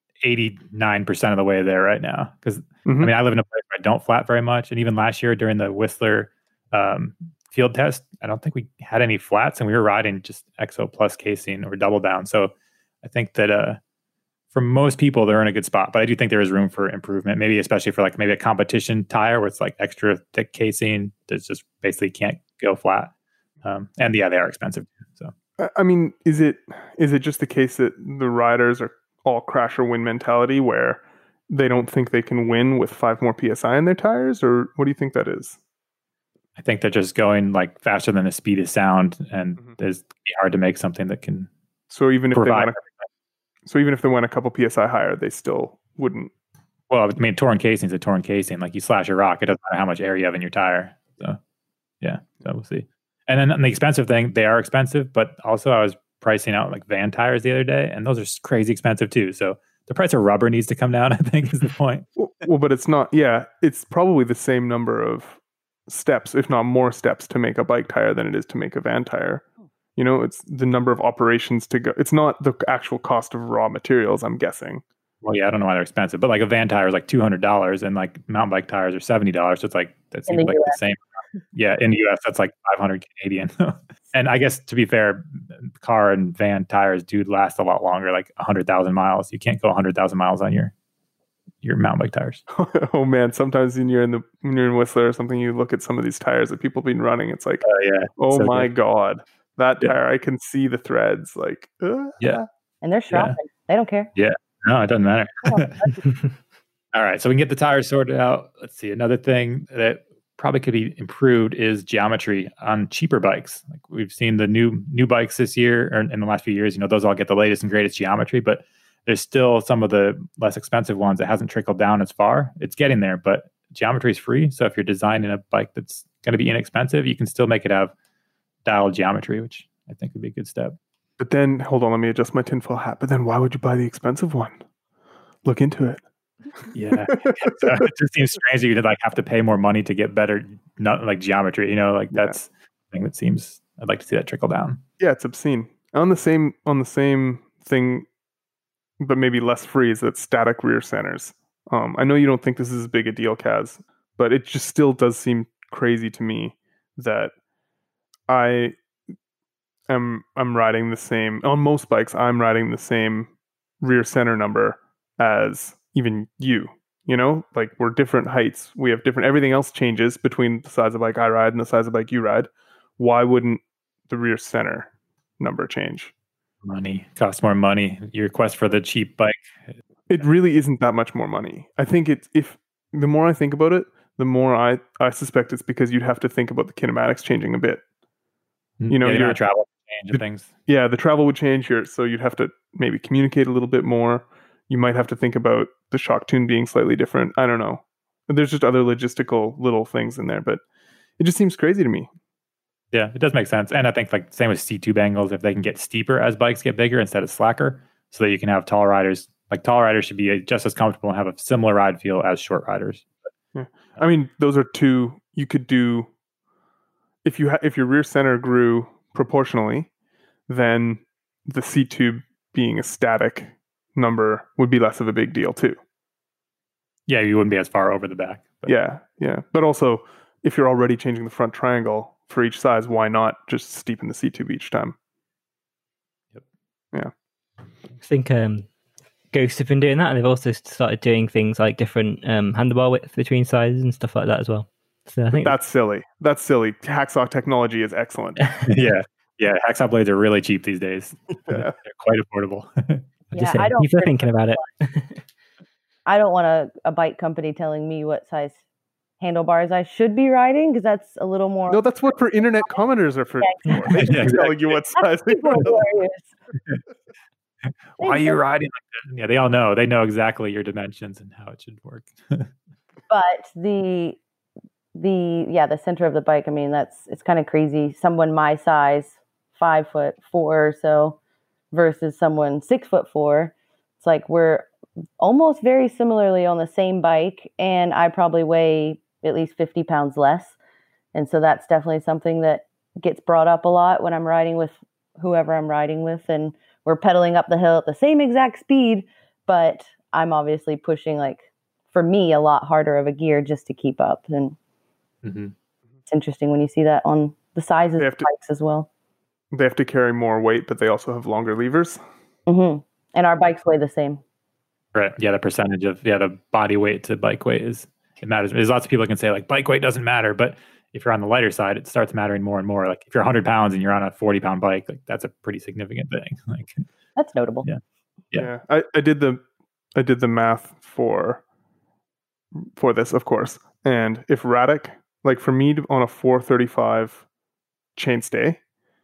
89% of the way there right now. Because I live in a place where I don't flat very much, and even last year during the Whistler field test, I don't think we had any flats, and we were riding just Exo Plus casing or double down. So I think that for most people, they're in a good spot. But I do think there is room for improvement. Maybe especially for like maybe a competition tire where it's like extra thick casing that just basically can't go flat. And yeah, they are expensive. So. I mean, is it just the case that the riders are all crash or win mentality where they don't think they can win with 5 more PSI in their tires? Or what do you think that is? I think they're just going like faster than the speed of sound, and it's hard to make something that can. So even if they went a couple PSI higher, they still wouldn't. Well, I mean, torn casing is a torn casing. Like you slash a rock, it doesn't matter how much air you have in your tire. So yeah, so we'll see. And then on the expensive thing, they are expensive, but also I was pricing out like van tires the other day, and those are crazy expensive too. So the price of rubber needs to come down, I think, is the point. Well, but it's not. Yeah, it's probably the same number of steps, if not more steps, to make a bike tire than it is to make a van tire. It's the number of operations to go. It's not the actual cost of raw materials, I'm guessing. Well, yeah, I don't know why they're expensive, but like a van tire is like $200, and like mountain bike tires are $70. So it's like that seems like the same. Yeah, in the US, that's like 500 Canadian. And I guess to be fair, car and van tires do last a lot longer, like 100,000 miles. You can't go 100,000 miles on your mountain bike tires. Oh man, sometimes when you're in Whistler or something, you look at some of these tires that people have been running. It's like, oh so my God, that tire, I can see the threads. Like, yeah, and they're shopping. Yeah. They don't care. Yeah, no, it doesn't matter. All right, so we can get the tires sorted out. Let's see. Another thing that probably could be improved is geometry on cheaper bikes. Like we've seen the new bikes this year, or in the last few years, those all get the latest and greatest geometry, but there's still some of the less expensive ones that hasn't trickled down as far. It's getting there, but geometry is free. So if you're designing a bike that's going to be inexpensive, you can still make it have dialed geometry, which I think would be a good step. But then, hold on, let me adjust my tinfoil hat. But then why would you buy the expensive one? Look into it. Yeah, it just seems strange that you'd like have to pay more money to get better not like geometry, you know, like that's the thing that seems, I'd like to see that trickle down. Yeah, it's obscene. On the same thing, but maybe less free, is that static rear centers. I know you don't think this is as big a deal, Kaz, but it just still does seem crazy to me that I'm riding the same, on most bikes, I'm riding the same rear center number as even you. You know, like we're different heights. We have different, everything else changes between the size of bike I ride and the size of bike you ride. Why wouldn't the rear center number change? Money costs more money. Your quest for the cheap bike. It really isn't that much more money. I think if the more I think about it, the more I suspect it's because you'd have to think about the kinematics changing a bit. You know, your travel change things. Yeah, the travel would change here, so you'd have to maybe communicate a little bit more. You might have to think about the shock tune being slightly different. I don't know. There's just other logistical little things in there, but it just seems crazy to me. Yeah, it does make sense. And I think like same with C-tube angles, if they can get steeper as bikes get bigger instead of slacker, so that you can have tall riders. Like tall riders should be just as comfortable and have a similar ride feel as short riders. Yeah. I mean, those are two you could do. If your rear center grew proportionally, then the C-tube being a static number would be less of a big deal too. Yeah, you wouldn't be as far over the back. But. Yeah. But also, if you're already changing the front triangle for each size, why not just steepen the C-tube each time? Yep. Yeah. I think Ghost have been doing that, and they've also started doing things like different handlebar width between sizes and stuff like that as well. So I think that's silly. Hacksaw technology is excellent. Yeah. Hacksaw blades are really cheap these days. They're quite affordable. I don't. People are thinking about it. I don't want a bike company telling me what size handlebars I should be riding, because that's a little more. No, that's what for internet commenters are for. They should be telling you what size. Why are you riding like that? Yeah, they all know. They know exactly your dimensions and how it should work. But the center of the bike, I mean, it's kind of crazy. Someone my size, 5'4" or so, versus someone 6'4". It's like we're almost very similarly on the same bike, and I probably weigh at least 50 pounds less. And so that's definitely something that gets brought up a lot when I'm riding with whoever I'm riding with, and we're pedaling up the hill at the same exact speed, but I'm obviously pushing, like, for me, a lot harder of a gear just to keep up. And it's interesting when you see that on the sizes of bikes as well. They have to carry more weight, but they also have longer levers. Mm-hmm. And our bikes weigh the same. Right. Yeah, the percentage of the body weight to bike weight it matters. There's lots of people who can say like bike weight doesn't matter, but if you're on the lighter side, it starts mattering more and more. Like if you're 100 pounds and you're on a 40-pound bike, like that's a pretty significant thing. Like that's notable. Yeah. I did the math for this, of course. And if Radek, like for me on a 435 chainstay,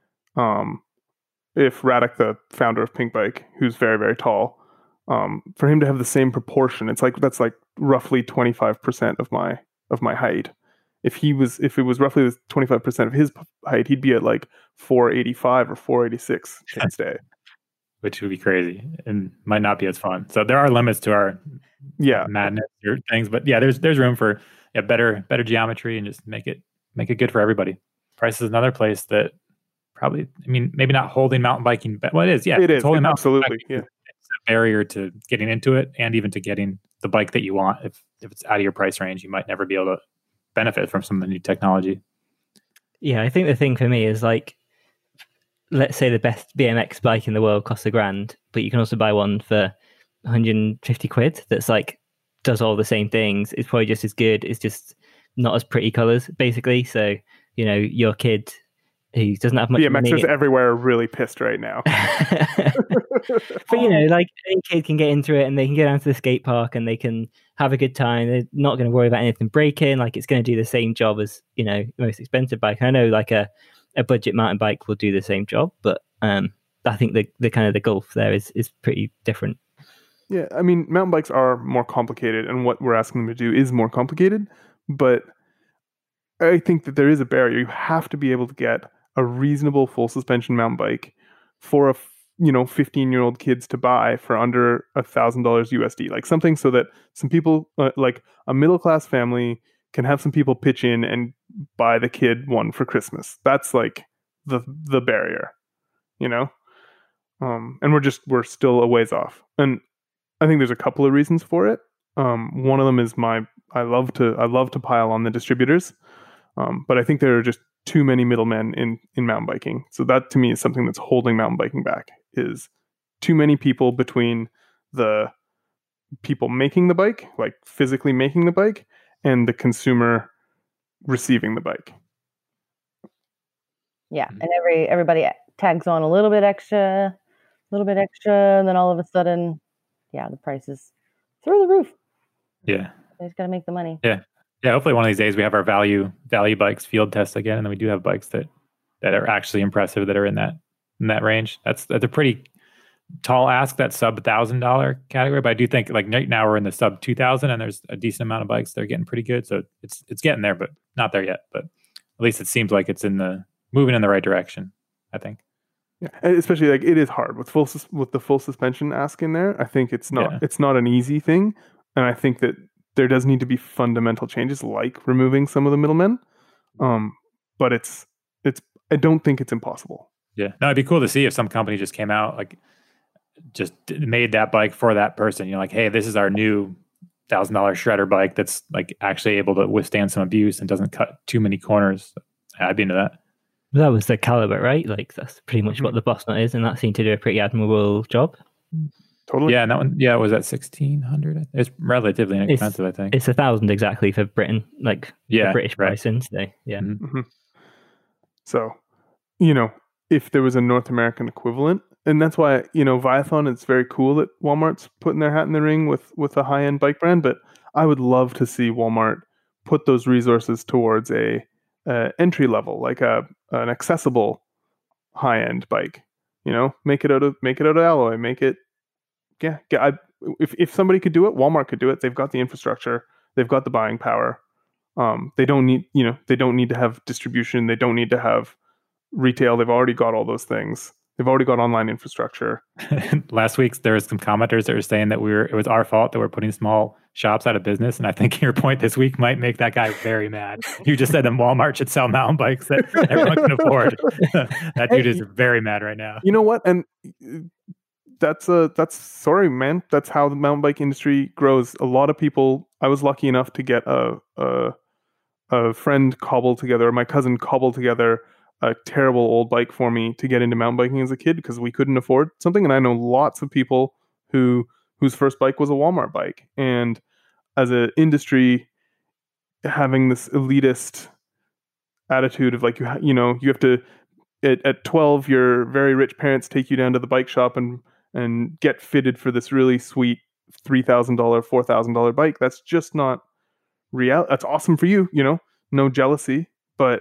if Radek, the founder of Pinkbike, who's very, very tall, for him to have the same proportion, that's like roughly 25% of my height. If it was roughly 25% of his height, he'd be at like 485 or 486 chainstay. Which would be crazy and might not be as fun. So there are limits to our madness or things, but yeah, there's room for better geometry and just make it good for everybody. Price is another place that probably, I mean, maybe not holding mountain biking, but it is. Yeah, it is. Holding absolutely. Yeah, it's a barrier to getting into it and even to getting the bike that you want. If it's out of your price range, you might never be able to benefit from some of the new technology. Yeah, I think the thing for me is like, let's say the best BMX bike in the world costs $1,000, but you can also buy one for 150 quid that's like does all the same things. It's probably just as good. It's just not as pretty colors, basically. So, you know, your kid who doesn't have much money. BMXers everywhere are really pissed right now. But, you know, like any kid can get into it and they can get down to the skate park and they can have a good time. They're not going to worry about anything breaking. Like it's going to do the same job as, you know, the most expensive bike. I know like a budget mountain bike will do the same job, but I think the kind of the gulf there is pretty different. Yeah, I mean, mountain bikes are more complicated, and what we're asking them to do is more complicated, but I think that there is a barrier. You have to be able to get a reasonable full suspension mountain bike for 15-year-old kids to buy for under $1,000 USD, like something so that some people, like a middle-class family can have some people pitch in and buy the kid one for Christmas. That's like the barrier, you know? And we're still a ways off. And I think there's a couple of reasons for it. One of them is I love to pile on the distributors. But I think there are just too many middlemen in mountain biking. So that to me is something that's holding mountain biking back, is too many people between the people making the bike, like physically making the bike, and the consumer receiving the bike. Yeah, and everybody tags on a little bit extra, and then all of a sudden, yeah, the price is through the roof. Yeah. They just got to make the money. Yeah. Yeah, hopefully one of these days we have our value bikes field test again, and then we do have bikes that are actually impressive, that are in that range. That's a pretty tall ask, that sub $1,000 category, but I do think like right now we're in the sub 2,000, and there's a decent amount of bikes that are getting pretty good. So it's getting there, but not there yet. But at least it seems like it's moving in the right direction, I think. Yeah, and especially like it is hard with the full suspension ask in there. I think it's not an easy thing, and I think that there does need to be fundamental changes, like removing some of the middlemen. But I don't think it's impossible. Yeah, no, it'd be cool to see if some company just came out, like just made that bike for that person. You know, like, hey, this is our new $1,000 shredder bike that's like actually able to withstand some abuse and doesn't cut too many corners. I'd be into that. That was the Caliber, right? Like that's pretty much what the Boss Nut is, and that seemed to do a pretty admirable job. Totally. Yeah, and that one, it was at $1,600. It's relatively inexpensive, I think. It's $1,000 exactly for Britain, like the British right. pricing today. Yeah. Mm-hmm. So, you know, if there was a North American equivalent, and that's why, you know, Viathon, it's very cool that Walmart's putting their hat in the ring with a high-end bike brand, but I would love to see Walmart put those resources towards a entry level, like an accessible high-end bike. You know, make it out of alloy, make it. Yeah. If somebody could do it, Walmart could do it. They've got the infrastructure, they've got the buying power. They don't need to have distribution. They don't need to have retail. They've already got all those things. They've already got online infrastructure. Last week, there was some commenters that were saying that it was our fault that we're putting small shops out of business. And I think your point this week might make that guy very mad. You just said that Walmart should sell mountain bikes that everyone can afford. That dude is very mad right now. You know what? And that's sorry, man. That's how the mountain bike industry grows. A lot of people. I was lucky enough to get a friend cobbled together, my cousin cobbled together a terrible old bike for me to get into mountain biking as a kid because we couldn't afford something. And I know lots of people whose first bike was a Walmart bike. And as an industry, having this elitist attitude of like, you have to, at 12, your very rich parents take you down to the bike shop and get fitted for this really sweet $3,000, $4,000 bike. That's just not real. That's awesome for you, no jealousy, but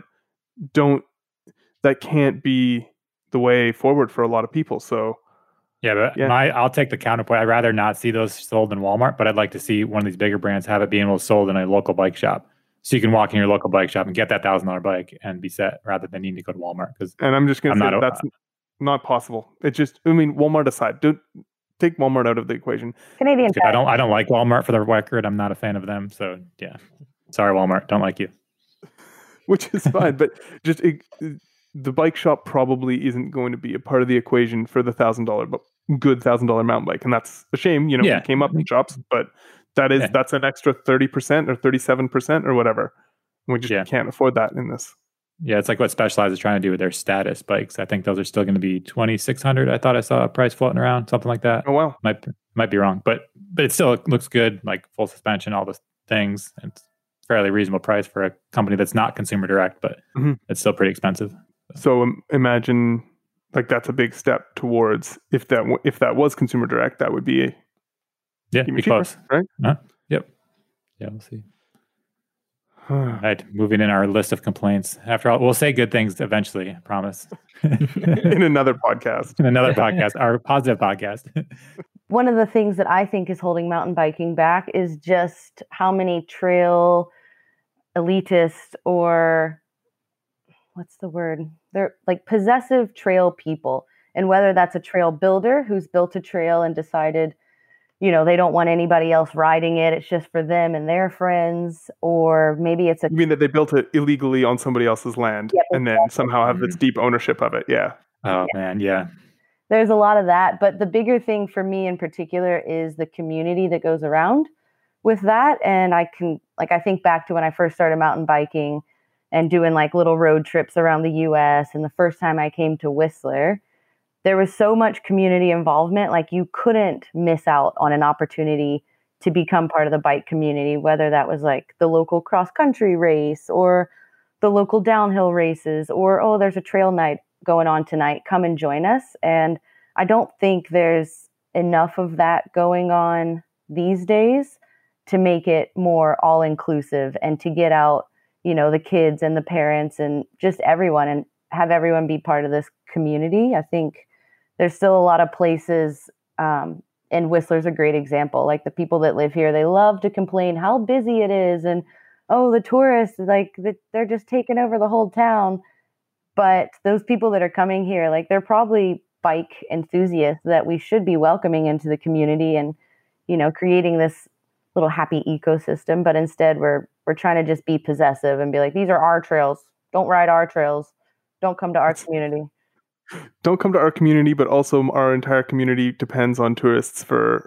that can't be the way forward for a lot of people. So I'll take the counterpoint. I'd rather not see those sold in Walmart, but I'd like to see one of these bigger brands have it being sold in a local bike shop. So you can walk in your local bike shop and get that $1,000 bike and be set, rather than needing to go to Walmart. And I'm just going to say that's not possible. Walmart aside, don't take Walmart out of the equation. Canadian. I don't like Walmart, for the record. I'm not a fan of them. So yeah, sorry Walmart, don't like you. Which is fine, but just the bike shop probably isn't going to be a part of the equation for the $1,000 mountain bike, and that's a shame. It came up in shops, but that's an extra 30% or 37% or whatever. We just can't afford that in this. Yeah, it's like what Specialized is trying to do with their status bikes. I think those are still going to be $2,600. I thought I saw a price floating around, something like that. Oh wow, might be wrong, but it still looks good, like full suspension, all the things. It's fairly reasonable price for a company that's not consumer direct, but it's still pretty expensive. So imagine like that's a big step towards if that was consumer direct, that would be be cheaper, close, right? Yep. Yeah, we'll see. All right, moving in our list of complaints. After all, we'll say good things eventually, I promise. In another podcast. Our positive podcast. One of the things that I think is holding mountain biking back is just how many trail elitists, or what's the word? They're like possessive trail people. And whether that's a trail builder who's built a trail and decided they don't want anybody else riding it. It's just for them and their friends. Or maybe it's You mean that they built it illegally on somebody else's land and then somehow have this deep ownership of it? Yeah. Oh, man, yeah. There's a lot of that. But the bigger thing for me in particular is the community that goes around with that. And I think back to when I first started mountain biking and doing like little road trips around the US. And the first time I came to Whistler, there was so much community involvement. Like you couldn't miss out on an opportunity to become part of the bike community, whether that was like the local cross country race or the local downhill races, or, oh, there's a trail night going on tonight, come and join us. And I don't think there's enough of that going on these days to make it more all inclusive and to get out, the kids and the parents and just everyone and have everyone be part of this community. I think there's still a lot of places, and Whistler's a great example. Like the people that live here, they love to complain how busy it is. And, oh, the tourists, like they're just taking over the whole town. But those people that are coming here, like they're probably bike enthusiasts that we should be welcoming into the community and, creating this little happy ecosystem. But instead we're trying to just be possessive and be like, these are our trails. Don't ride our trails. Don't come to our community. Don't come to our community, but also our entire community depends on tourists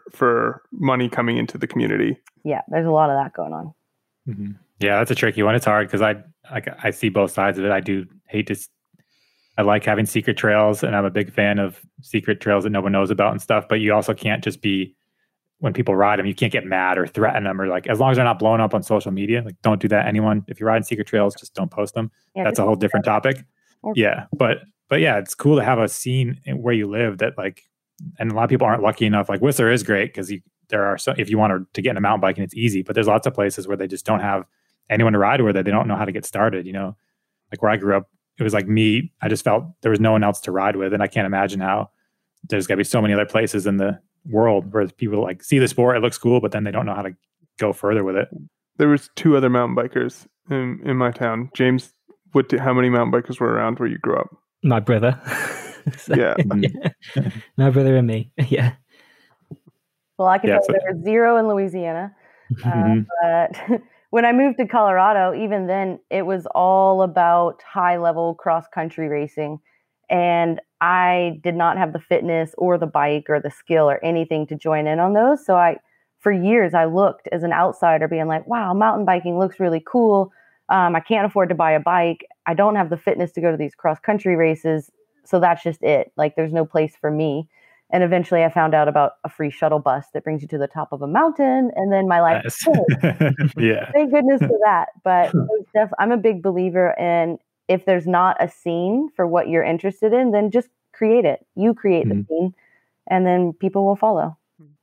for money coming into the community. Yeah, there's a lot of that going on. Mm-hmm. Yeah, that's a tricky one. It's hard because I see both sides of it. I do hate to. I like having secret trails, and I'm a big fan of secret trails that no one knows about and stuff. But you also can't just be, when people ride them, you can't get mad or threaten them, or like, as long as they're not blowing up on social media, like don't do that. Anyone, if you're riding secret trails, just don't post them. Yeah, that's a whole different topic. Yeah, but yeah, it's cool to have a scene where you live that like, and a lot of people aren't lucky enough. Like Whistler is great because there are so, if you want to get into mountain biking, it's easy. But there's lots of places where they just don't have anyone to ride with, that they don't know how to get started. Like where I grew up, it was like me. I just felt there was no one else to ride with, and I can't imagine how there's got to be so many other places in the world where people like see the sport, it looks cool, but then they don't know how to go further with it. There was 2 other mountain bikers in my town. James, how many mountain bikers were around where you grew up? My brother. Yeah. My brother and me. Yeah. Well, I can tell you there were 0 in Louisiana. But when I moved to Colorado, even then, it was all about high-level cross-country racing. And I did not have the fitness or the bike or the skill or anything to join in on those. So for years, I looked as an outsider being like, wow, mountain biking looks really cool. I can't afford to buy a bike. I don't have the fitness to go to these cross-country races. So that's just it. Like there's no place for me. And eventually I found out about a free shuttle bus that brings you to the top of a mountain. And then my life, yeah. Thank goodness for that. But I'm a big believer in, if there's not a scene for what you're interested in, then just create it. You create the scene, and then people will follow.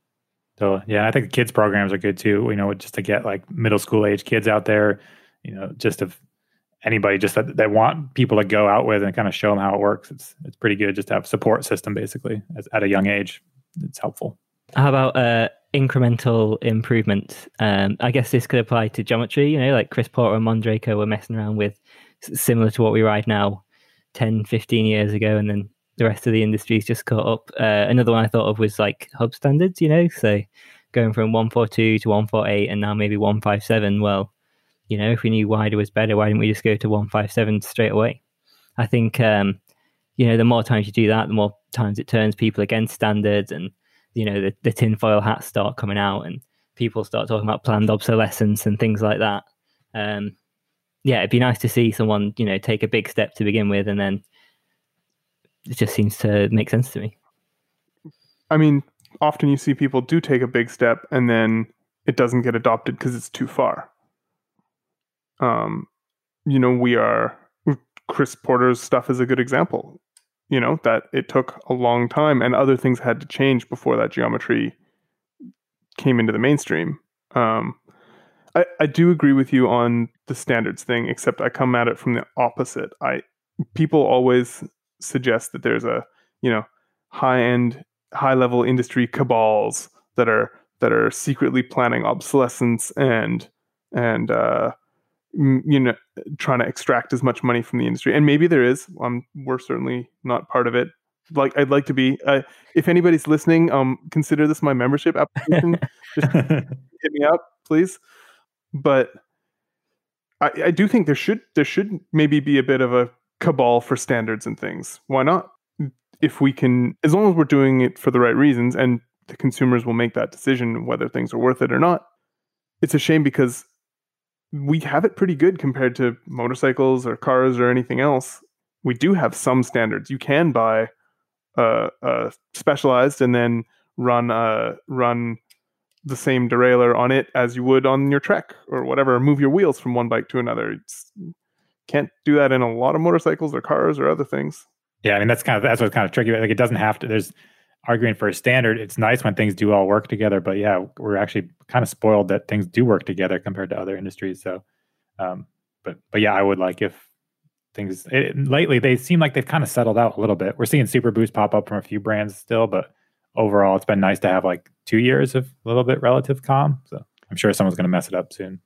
So yeah, I think the kids programs are good too. Just to get like middle school age kids out there, just of anybody just that want people to go out with and kind of show them how it works. It's pretty good just to have a support system basically at a young age. It's helpful. How about incremental improvement? I guess this could apply to geometry, like Chris Porter and Mondraker were messing around with, similar to what we ride now 10, 15 years ago, and then the rest of the industry's just caught up. Another one I thought of was like hub standards, so going from 142 to 148 and now maybe 157. Well, if we knew wider was better, why didn't we just go to 157 straight away? I think, the more times you do that, the more times it turns people against standards, and, the tinfoil hats start coming out and people start talking about planned obsolescence and things like that. It'd be nice to see someone, take a big step to begin with, and then it just seems to make sense to me. I mean, often you see people do take a big step and then it doesn't get adopted because it's too far. Chris Porter's stuff is a good example, that it took a long time and other things had to change before that geometry came into the mainstream. I do agree with you on the standards thing, except I come at it from the opposite. People always suggest that there's a, high-end, high-level industry cabals that are secretly planning obsolescence and trying to extract as much money from the industry. And maybe there is. We're certainly not part of it. I'd like to be. If anybody's listening, consider this my membership application. Just hit me up, please. But I do think there should maybe be a bit of a cabal for standards and things. Why not? If we can, as long as we're doing it for the right reasons, and the consumers will make that decision whether things are worth it or not. It's a shame because we have it pretty good compared to motorcycles or cars or anything else. We do have some standards. You can buy Specialized and then run the same derailleur on it as you would on your Trek or whatever. Move your wheels from one bike to another. Can't do that in a lot of motorcycles or cars or other things. Yeah, I mean that's what's kind of tricky. Like it doesn't have to. There's arguing for a standard. It's nice when things do all work together, but yeah, we're actually kind of spoiled that things do work together compared to other industries. So, but yeah, I would like if things lately they seem like they've kind of settled out a little bit. We're seeing Super Boost pop up from a few brands still, but overall, it's been nice to have like 2 years of a little bit relative calm. So I'm sure someone's going to mess it up soon.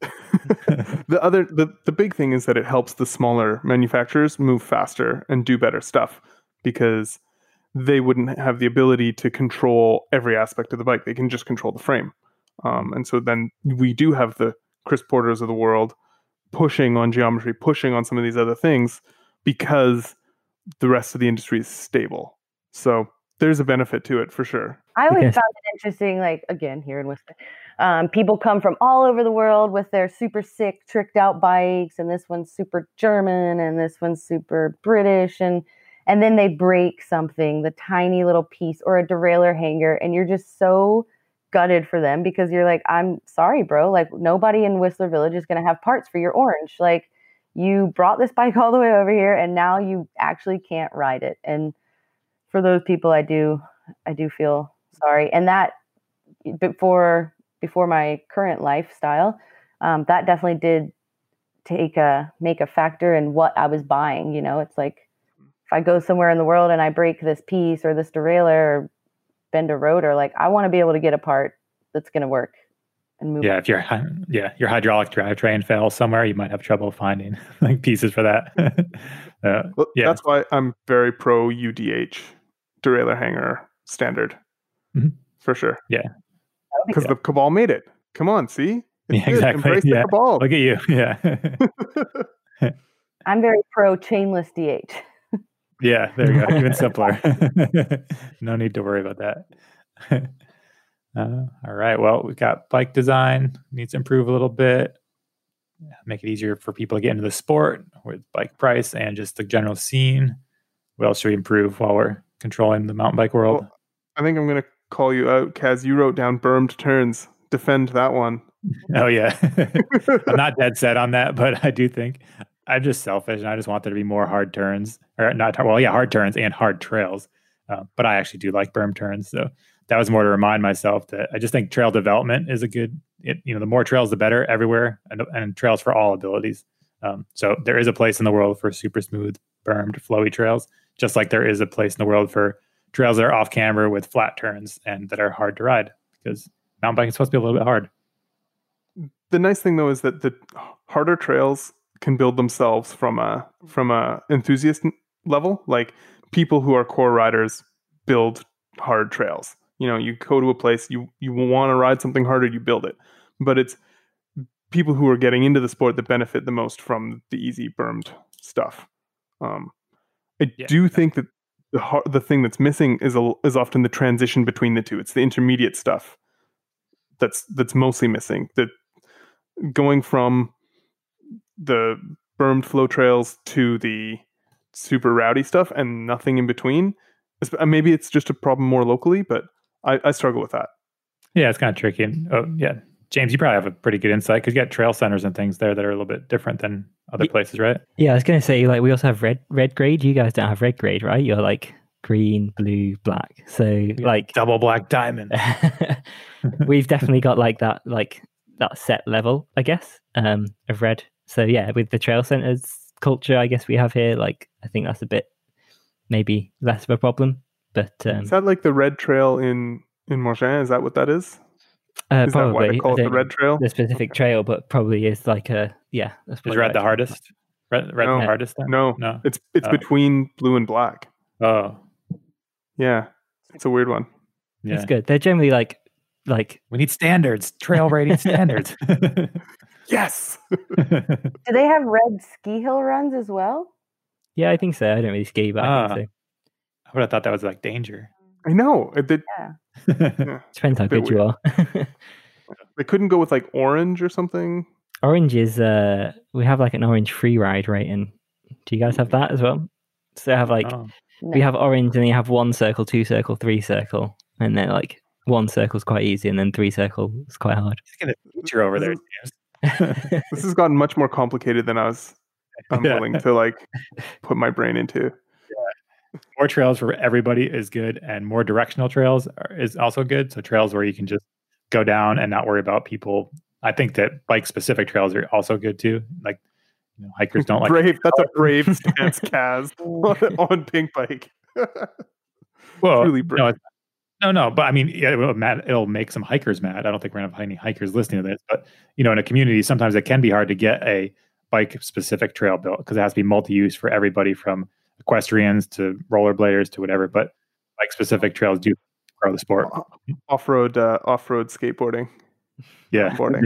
The big thing is that it helps the smaller manufacturers move faster and do better stuff because they wouldn't have the ability to control every aspect of the bike. They can just control the frame. And so then we do have the Chris Porters of the world pushing on geometry, pushing on some of these other things because the rest of the industry is stable. So there's a benefit to it for sure. I always found it interesting, like, again, here in Worcester, people come from all over the world with their super sick, tricked out bikes, and this one's super German, and this one's super British, and then they break something, the tiny little piece or a derailleur hanger, and you're just so gutted for them because you're like, I'm sorry, bro. Like, nobody in Whistler Village is going to have parts for your Orange. Like, you brought this bike all the way over here, and now you actually can't ride it. And for those people, I do feel sorry. And that before my current lifestyle, that definitely did make a factor in what I was buying. You know, it's like, if I go somewhere in the world and I break this piece or this derailleur or bend a rotor, like I want to be able to get a part that's going to work and move. Yeah, if your hydraulic drivetrain fails somewhere, you might have trouble finding like pieces for that. Well, yeah, that's why I'm very pro UDH derailleur hanger standard for sure. Yeah, because the Cabal made it. Come on, see? Yeah, exactly. Embrace the Cabal. Look at you. Yeah. I'm very pro chainless DH. Yeah, there you go. Even simpler. No need to worry about that. All right. Well, we've got bike design needs to improve a little bit. Make it easier for people to get into the sport with bike price and just the general scene. What else should we improve while we're controlling the mountain bike world? Well, I think I'm going to call you out, Kaz. You wrote down bermed turns. Defend that one. Oh, yeah. I'm not dead set on that, but I do think I'm just selfish and I just want there to be more hard turns or not. Well, yeah, hard turns and hard trails. But I actually do like berm turns. So that was more to remind myself that I just think trail development is a good, the more trails, the better everywhere and trails for all abilities. So there is a place in the world for super smooth, bermed, flowy trails, just like there is a place in the world for trails that are off camber with flat turns and that are hard to ride because mountain biking is supposed to be a little bit hard. The nice thing though is that the harder trails can build themselves from a enthusiast level. Like people who are core riders build hard trails. You go to a place, you want to ride something harder, you build it. But it's people who are getting into the sport that benefit the most from the easy bermed stuff. I do think that the thing that's missing is often the transition between the two. It's the intermediate stuff that's mostly missing. That going from the bermed flow trails to the super rowdy stuff and nothing in between. Maybe it's just a problem more locally, but I struggle with that. Yeah, it's kind of tricky. And, James, you probably have a pretty good insight because you got trail centers and things there that are a little bit different than other places, right? Yeah, I was going to say, like, we also have red grade. You guys don't have red grade, right? You're like green, blue, black. So like double black diamond. We've definitely got that set level, I guess, of red. So yeah, with the trail centers culture, I guess we have here, like, I think that's a bit maybe less of a problem. But is that like the red trail in Morgin? Is that what that is? Is probably. That why they call it the red trail? The specific trail, but probably is like a Is red the hardest? Red the hardest? Then? No. It's between blue and black. Oh. Yeah, it's a weird one. Yeah. It's good. They're generally like we need standards, trail rating standards. Yes. Do they have red ski hill runs as well? Yeah, I think so. I don't really ski, but I think so. I would have thought that was like danger. I know. Yeah. Depends how good you are. They couldn't go with like orange or something. Orange is we have like an orange free ride rating. Do you guys have that as well? So I have like we have orange, and then you have 1 circle, 2 circle, 3 circle, and then like 1 circle is quite easy, and then 3 circle is quite hard. Just get a feature over there. This has gotten much more complicated than I'm willing to like put my brain into. Yeah. More trails for everybody is good, and more directional trails is also good. So trails where you can just go down and not worry about people. I think that bike specific trails are also good too. Like, you know, hikers don't brave. That's a brave stance, Kaz, on Pink Bike. Well, really brave. No. But I mean, yeah, it'll make some hikers mad. I don't think we're gonna have any hikers listening to this. But you know, in a community, sometimes it can be hard to get a bike specific trail built because it has to be multi-use for everybody from equestrians to rollerbladers to whatever. But bike specific trails do grow the sport. Off-road skateboarding. Yeah,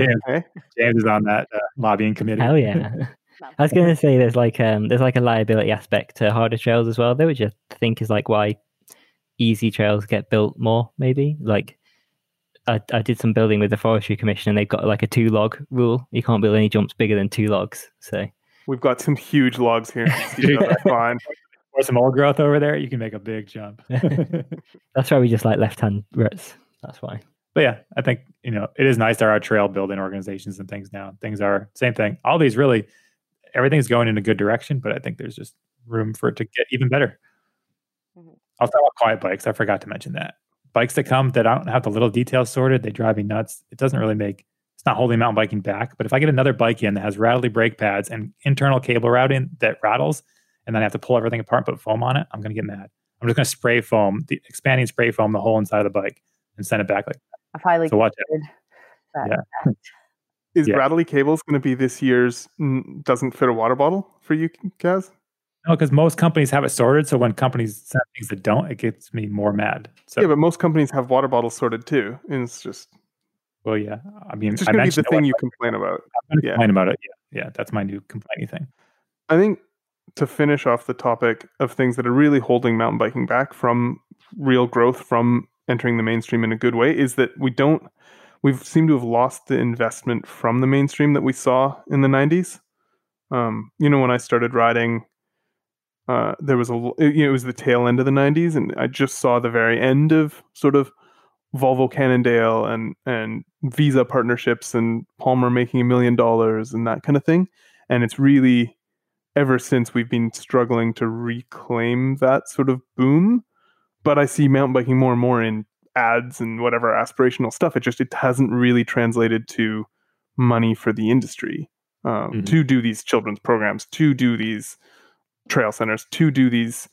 James is on that lobbying committee. Hell yeah! I was going to say there's like a liability aspect to harder trails as well, though, which I think is like why easy trails get built more. Maybe like I did some building with the Forestry Commission, and they've got like a 2 log rule. You can't build any jumps bigger than 2 logs. So we've got some huge logs here. That's fine. Or some old growth over there, you can make a big jump. That's why we just like left-hand ruts. That's why. But yeah, I think, you know, it is nice there are trail building organizations and things now. Things are same thing. All these really, everything's going in a good direction, but I think there's just room for it to get even better. Mm-hmm. I'll talk about quiet bikes. I forgot to mention that. Bikes that come that don't have the little details sorted, they drive me nuts. It doesn't really it's not holding mountain biking back. But if I get another bike in that has rattly brake pads and internal cable routing that rattles, and then I have to pull everything apart and put foam on it, I'm going to get mad. I'm just going to spray foam, the expanding spray foam, the whole inside of the bike and send it back like that. I've highly so watch it. Yeah. Is rattly cables going to be this year's doesn't fit a water bottle for you, Kaz? No, because most companies have it sorted. So when companies send things that don't, it gets me more mad. So, yeah, but most companies have water bottles sorted too. And it's just... Well, yeah. I mean, it's just going to be the thing you complain about. I'm going to complain about it. Yeah, that's my new complaining thing. I think to finish off the topic of things that are really holding mountain biking back from real growth, from entering the mainstream in a good way, is that we've seemed to have lost the investment from the mainstream that we saw in the 90s. You know, when I started riding, there was it was the tail end of the 90s, and I just saw the very end of sort of Volvo Cannondale and Visa partnerships and Palmer making $1 million and that kind of thing. And it's really, ever since, we've been struggling to reclaim that sort of boom. But I see mountain biking more and more in ads and whatever aspirational stuff. It hasn't really translated to money for the industry to do these children's programs, to do these trail centers, to do these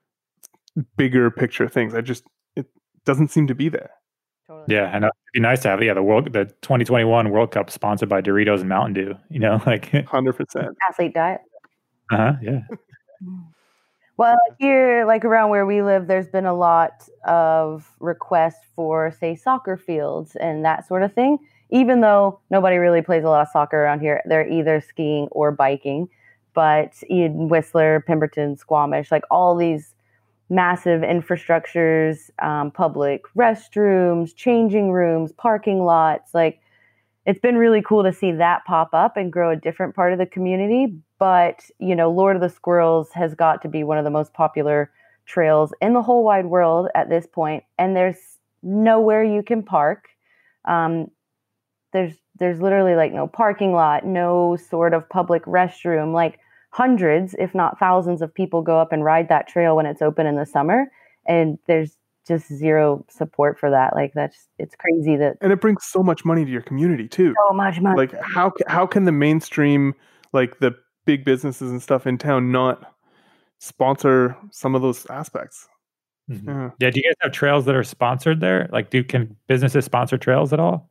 bigger picture things. It doesn't seem to be there. Totally. Yeah, and it'd be nice to have the 2021 World Cup sponsored by Doritos and Mountain Dew. You know, like 100% athlete diet. Yeah. Well, here, like around where we live, there's been a lot of requests for, say, soccer fields and that sort of thing. Even though nobody really plays a lot of soccer around here, they're either skiing or biking. But in Whistler, Pemberton, Squamish, like all these massive infrastructures, public restrooms, changing rooms, parking lots, like it's been really cool to see that pop up and grow a different part of the community. But, you know, Lord of the Squirrels has got to be one of the most popular trails in the whole wide world at this point. And there's nowhere you can park. There's literally like no parking lot, no sort of public restroom. Like hundreds, if not thousands of people go up and ride that trail when it's open in the summer. And there's just zero support for that. Like it's crazy that. And it brings so much money to your community too. So much money. Like how can the mainstream, like the big businesses and stuff in town, not sponsor some of those aspects? Mm-hmm. Yeah. Do you guys have trails that are sponsored there? Like, can businesses sponsor trails at all?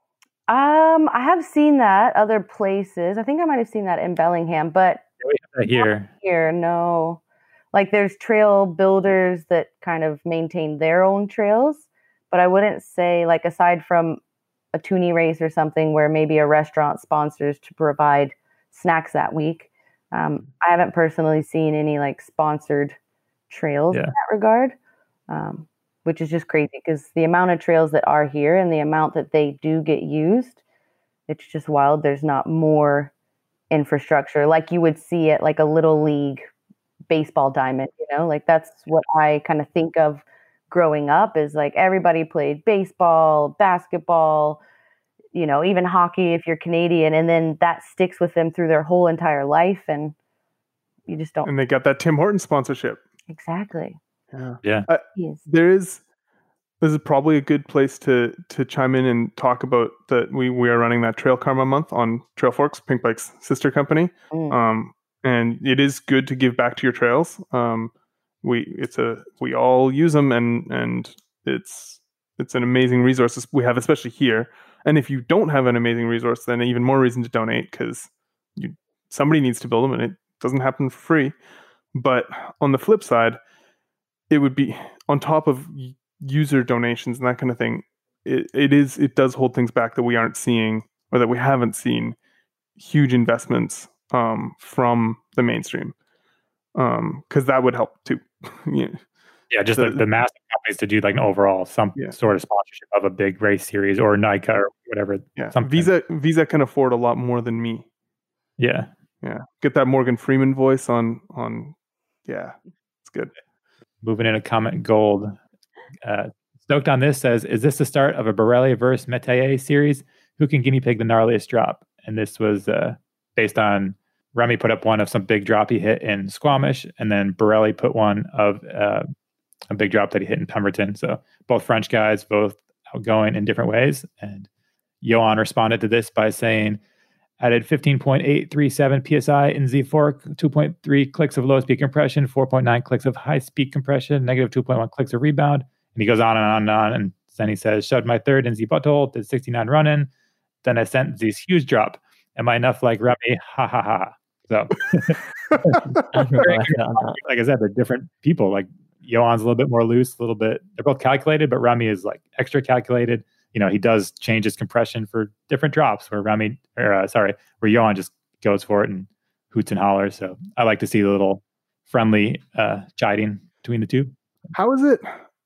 I have seen that other places. I think I might have seen that in Bellingham, but we have that here. Here, no. Like there's trail builders that kind of maintain their own trails, but I wouldn't say like aside from a toonie race or something where maybe a restaurant sponsors to provide snacks that week. I haven't personally seen any like sponsored trails in that regard, which is just crazy because the amount of trails that are here and the amount that they do get used, it's just wild. There's not more infrastructure like you would see at like a little league baseball diamond, like that's what I kind of think of growing up is like everybody played baseball, basketball, even hockey if you're Canadian, and then that sticks with them through their whole entire life, and you just don't. And they got that Tim Hortons sponsorship. Exactly. Yeah. This is probably a good place to chime in and talk about that. We are running that Trail Karma month on Trail Forks, Pinkbike's sister company. And it is good to give back to your trails. We all use them, and it's an amazing resource we have, especially here. And if you don't have an amazing resource, then even more reason to donate because somebody needs to build them, and it doesn't happen for free. But on the flip side, it would be on top of user donations and that kind of thing. It does hold things back that we aren't seeing or that we haven't seen huge investments from the mainstream, because that would help too. Just the massive companies to do like an overall sort of sponsorship of a big race series or Nike or whatever. Yeah, Visa can afford a lot more than me. Yeah. Get that Morgan Freeman voice on. Yeah, it's good. Moving into Comment Gold. Stoked on this says, is this the start of a Borelli versus Metayer series? Who can guinea pig the gnarliest drop? And this was based on Remy put up one of some big drop he hit in Squamish, and then Borelli put one of a big drop that he hit in Pemberton. So both French guys, both outgoing in different ways. And Johan responded to this by saying, added 15.837 PSI in Z Fork, 2.3 clicks of low speed compression, 4.9 clicks of high speed compression, negative 2.1 clicks of rebound. And he goes on and on and on. And then he says, shoved my third in Z butthole, did 69 running. Then I sent these huge drop. Am I enough like Remy? Ha ha ha. So, like I said, they're different people. Like Johan's a little bit more loose, a little bit. They're both calculated, but Remy is like extra calculated. He does change his compression for different drops. Where where Johan just goes for it and hoots and hollers. So I like to see the little friendly chiding between the two. How is it?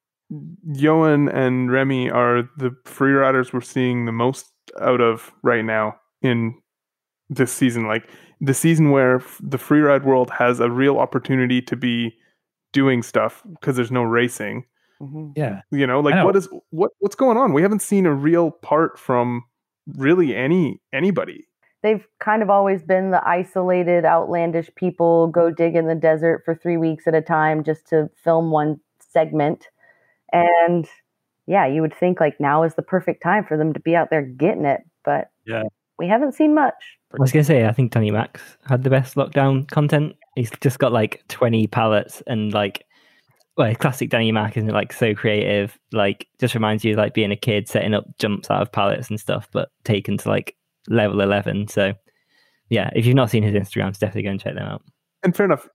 Johan and Remy are the free riders we're seeing the most out of right now in this season, like the season where the free ride world has a real opportunity to be doing stuff because there's no racing. Mm-hmm. Yeah, what's going on? We haven't seen a real part from really anybody. They've kind of always been the isolated, outlandish people go dig in the desert for 3 weeks at a time just to film one segment. And you would think like now is the perfect time for them to be out there getting it, but we haven't seen much. I was going to say, I think Danny Max had the best lockdown content. He's just got like 20 pallets and like, classic Danny Mac, isn't it? Like so creative, like just reminds you of like being a kid setting up jumps out of pallets and stuff, but taken to like level 11. So if you've not seen his Instagrams, definitely go and check them out. And fair enough,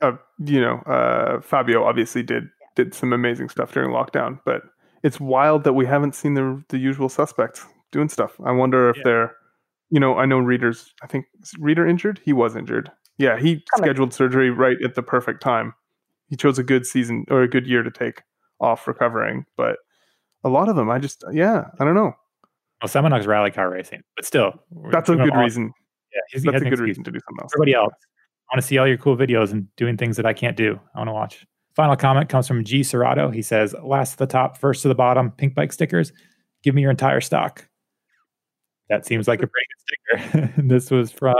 Fabio obviously did some amazing stuff during lockdown, but it's wild that we haven't seen the usual suspects doing stuff. I wonder if they're, I know Reader's, I think, is Reader injured? He was injured. Yeah, he scheduled surgery right at the perfect time. He chose a good season or a good year to take off recovering, but a lot of them, I don't know. Well, Seminok's rally car racing, but still. That's a good reason. Yeah, that's a good reason to do something else. Everybody else, I want to see all your cool videos and doing things that I can't do. I want to watch. Final comment comes from G. Serrato. He says, last to the top, first to the bottom, Pinkbike stickers. Give me your entire stock. That seems like a pretty good sticker. This was from,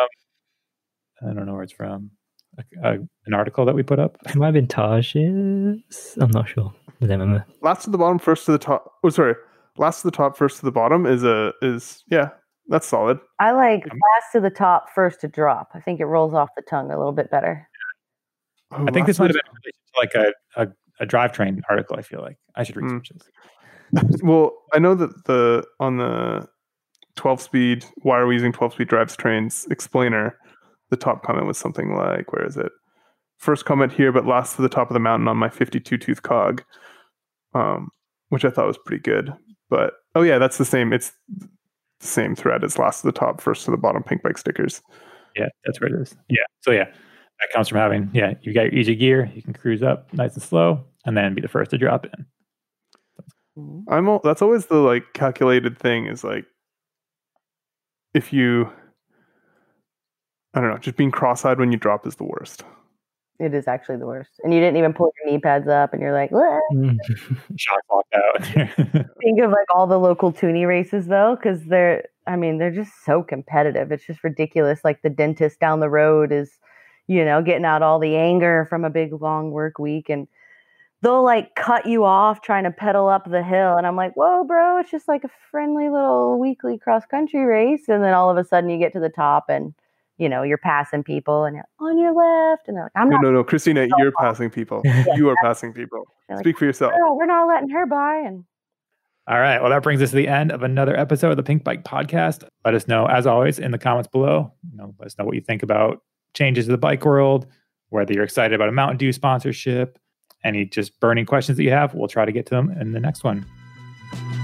I don't know where it's from. An article that we put up. It might have been Taj's. I'm not sure. I don't remember. Last to the bottom, first to the top. Oh, sorry. Last to the top, first to the bottom is that's solid. I like last to the top, first to drop. I think it rolls off the tongue a little bit better. I think this might have been in relation to like a drivetrain article. I feel like I should research this. Well, I know that on the 12-speed, why are we using 12-speed drives trains explainer, the top comment was something like, where is it? first comment here, but last to the top of the mountain on my 52 tooth cog, which I thought was pretty good. But oh yeah, that's the same. It's the same thread as last to the top, first to the bottom pink bike stickers. Yeah, that's where it is. Yeah. So yeah, that comes from having, you got your easy gear, you can cruise up nice and slow, and then be the first to drop in. That's always the like calculated thing is like, if you, I don't know, just being cross-eyed when you drop is the worst. It is actually the worst. And you didn't even pull your knee pads up and you're like, what? Shock walked out. Think of like all the local toonie races though, because they're just so competitive. It's just ridiculous. Like the dentist down the road is, getting out all the anger from a big long work week, and they'll like cut you off trying to pedal up the hill. And I'm like, whoa, bro, it's just like a friendly little weekly cross country race. And then all of a sudden you get to the top and, you're passing people and you're on your left. And they're like, No, Christina, you're passing people. You are passing people. Speak for yourself. We're not letting her by. And all right. Well, that brings us to the end of another episode of the Pink Bike Podcast. Let us know, as always, in the comments below. Let us know what you think about changes to the bike world, whether you're excited about a Mountain Dew sponsorship, any just burning questions that you have. We'll try to get to them in the next one.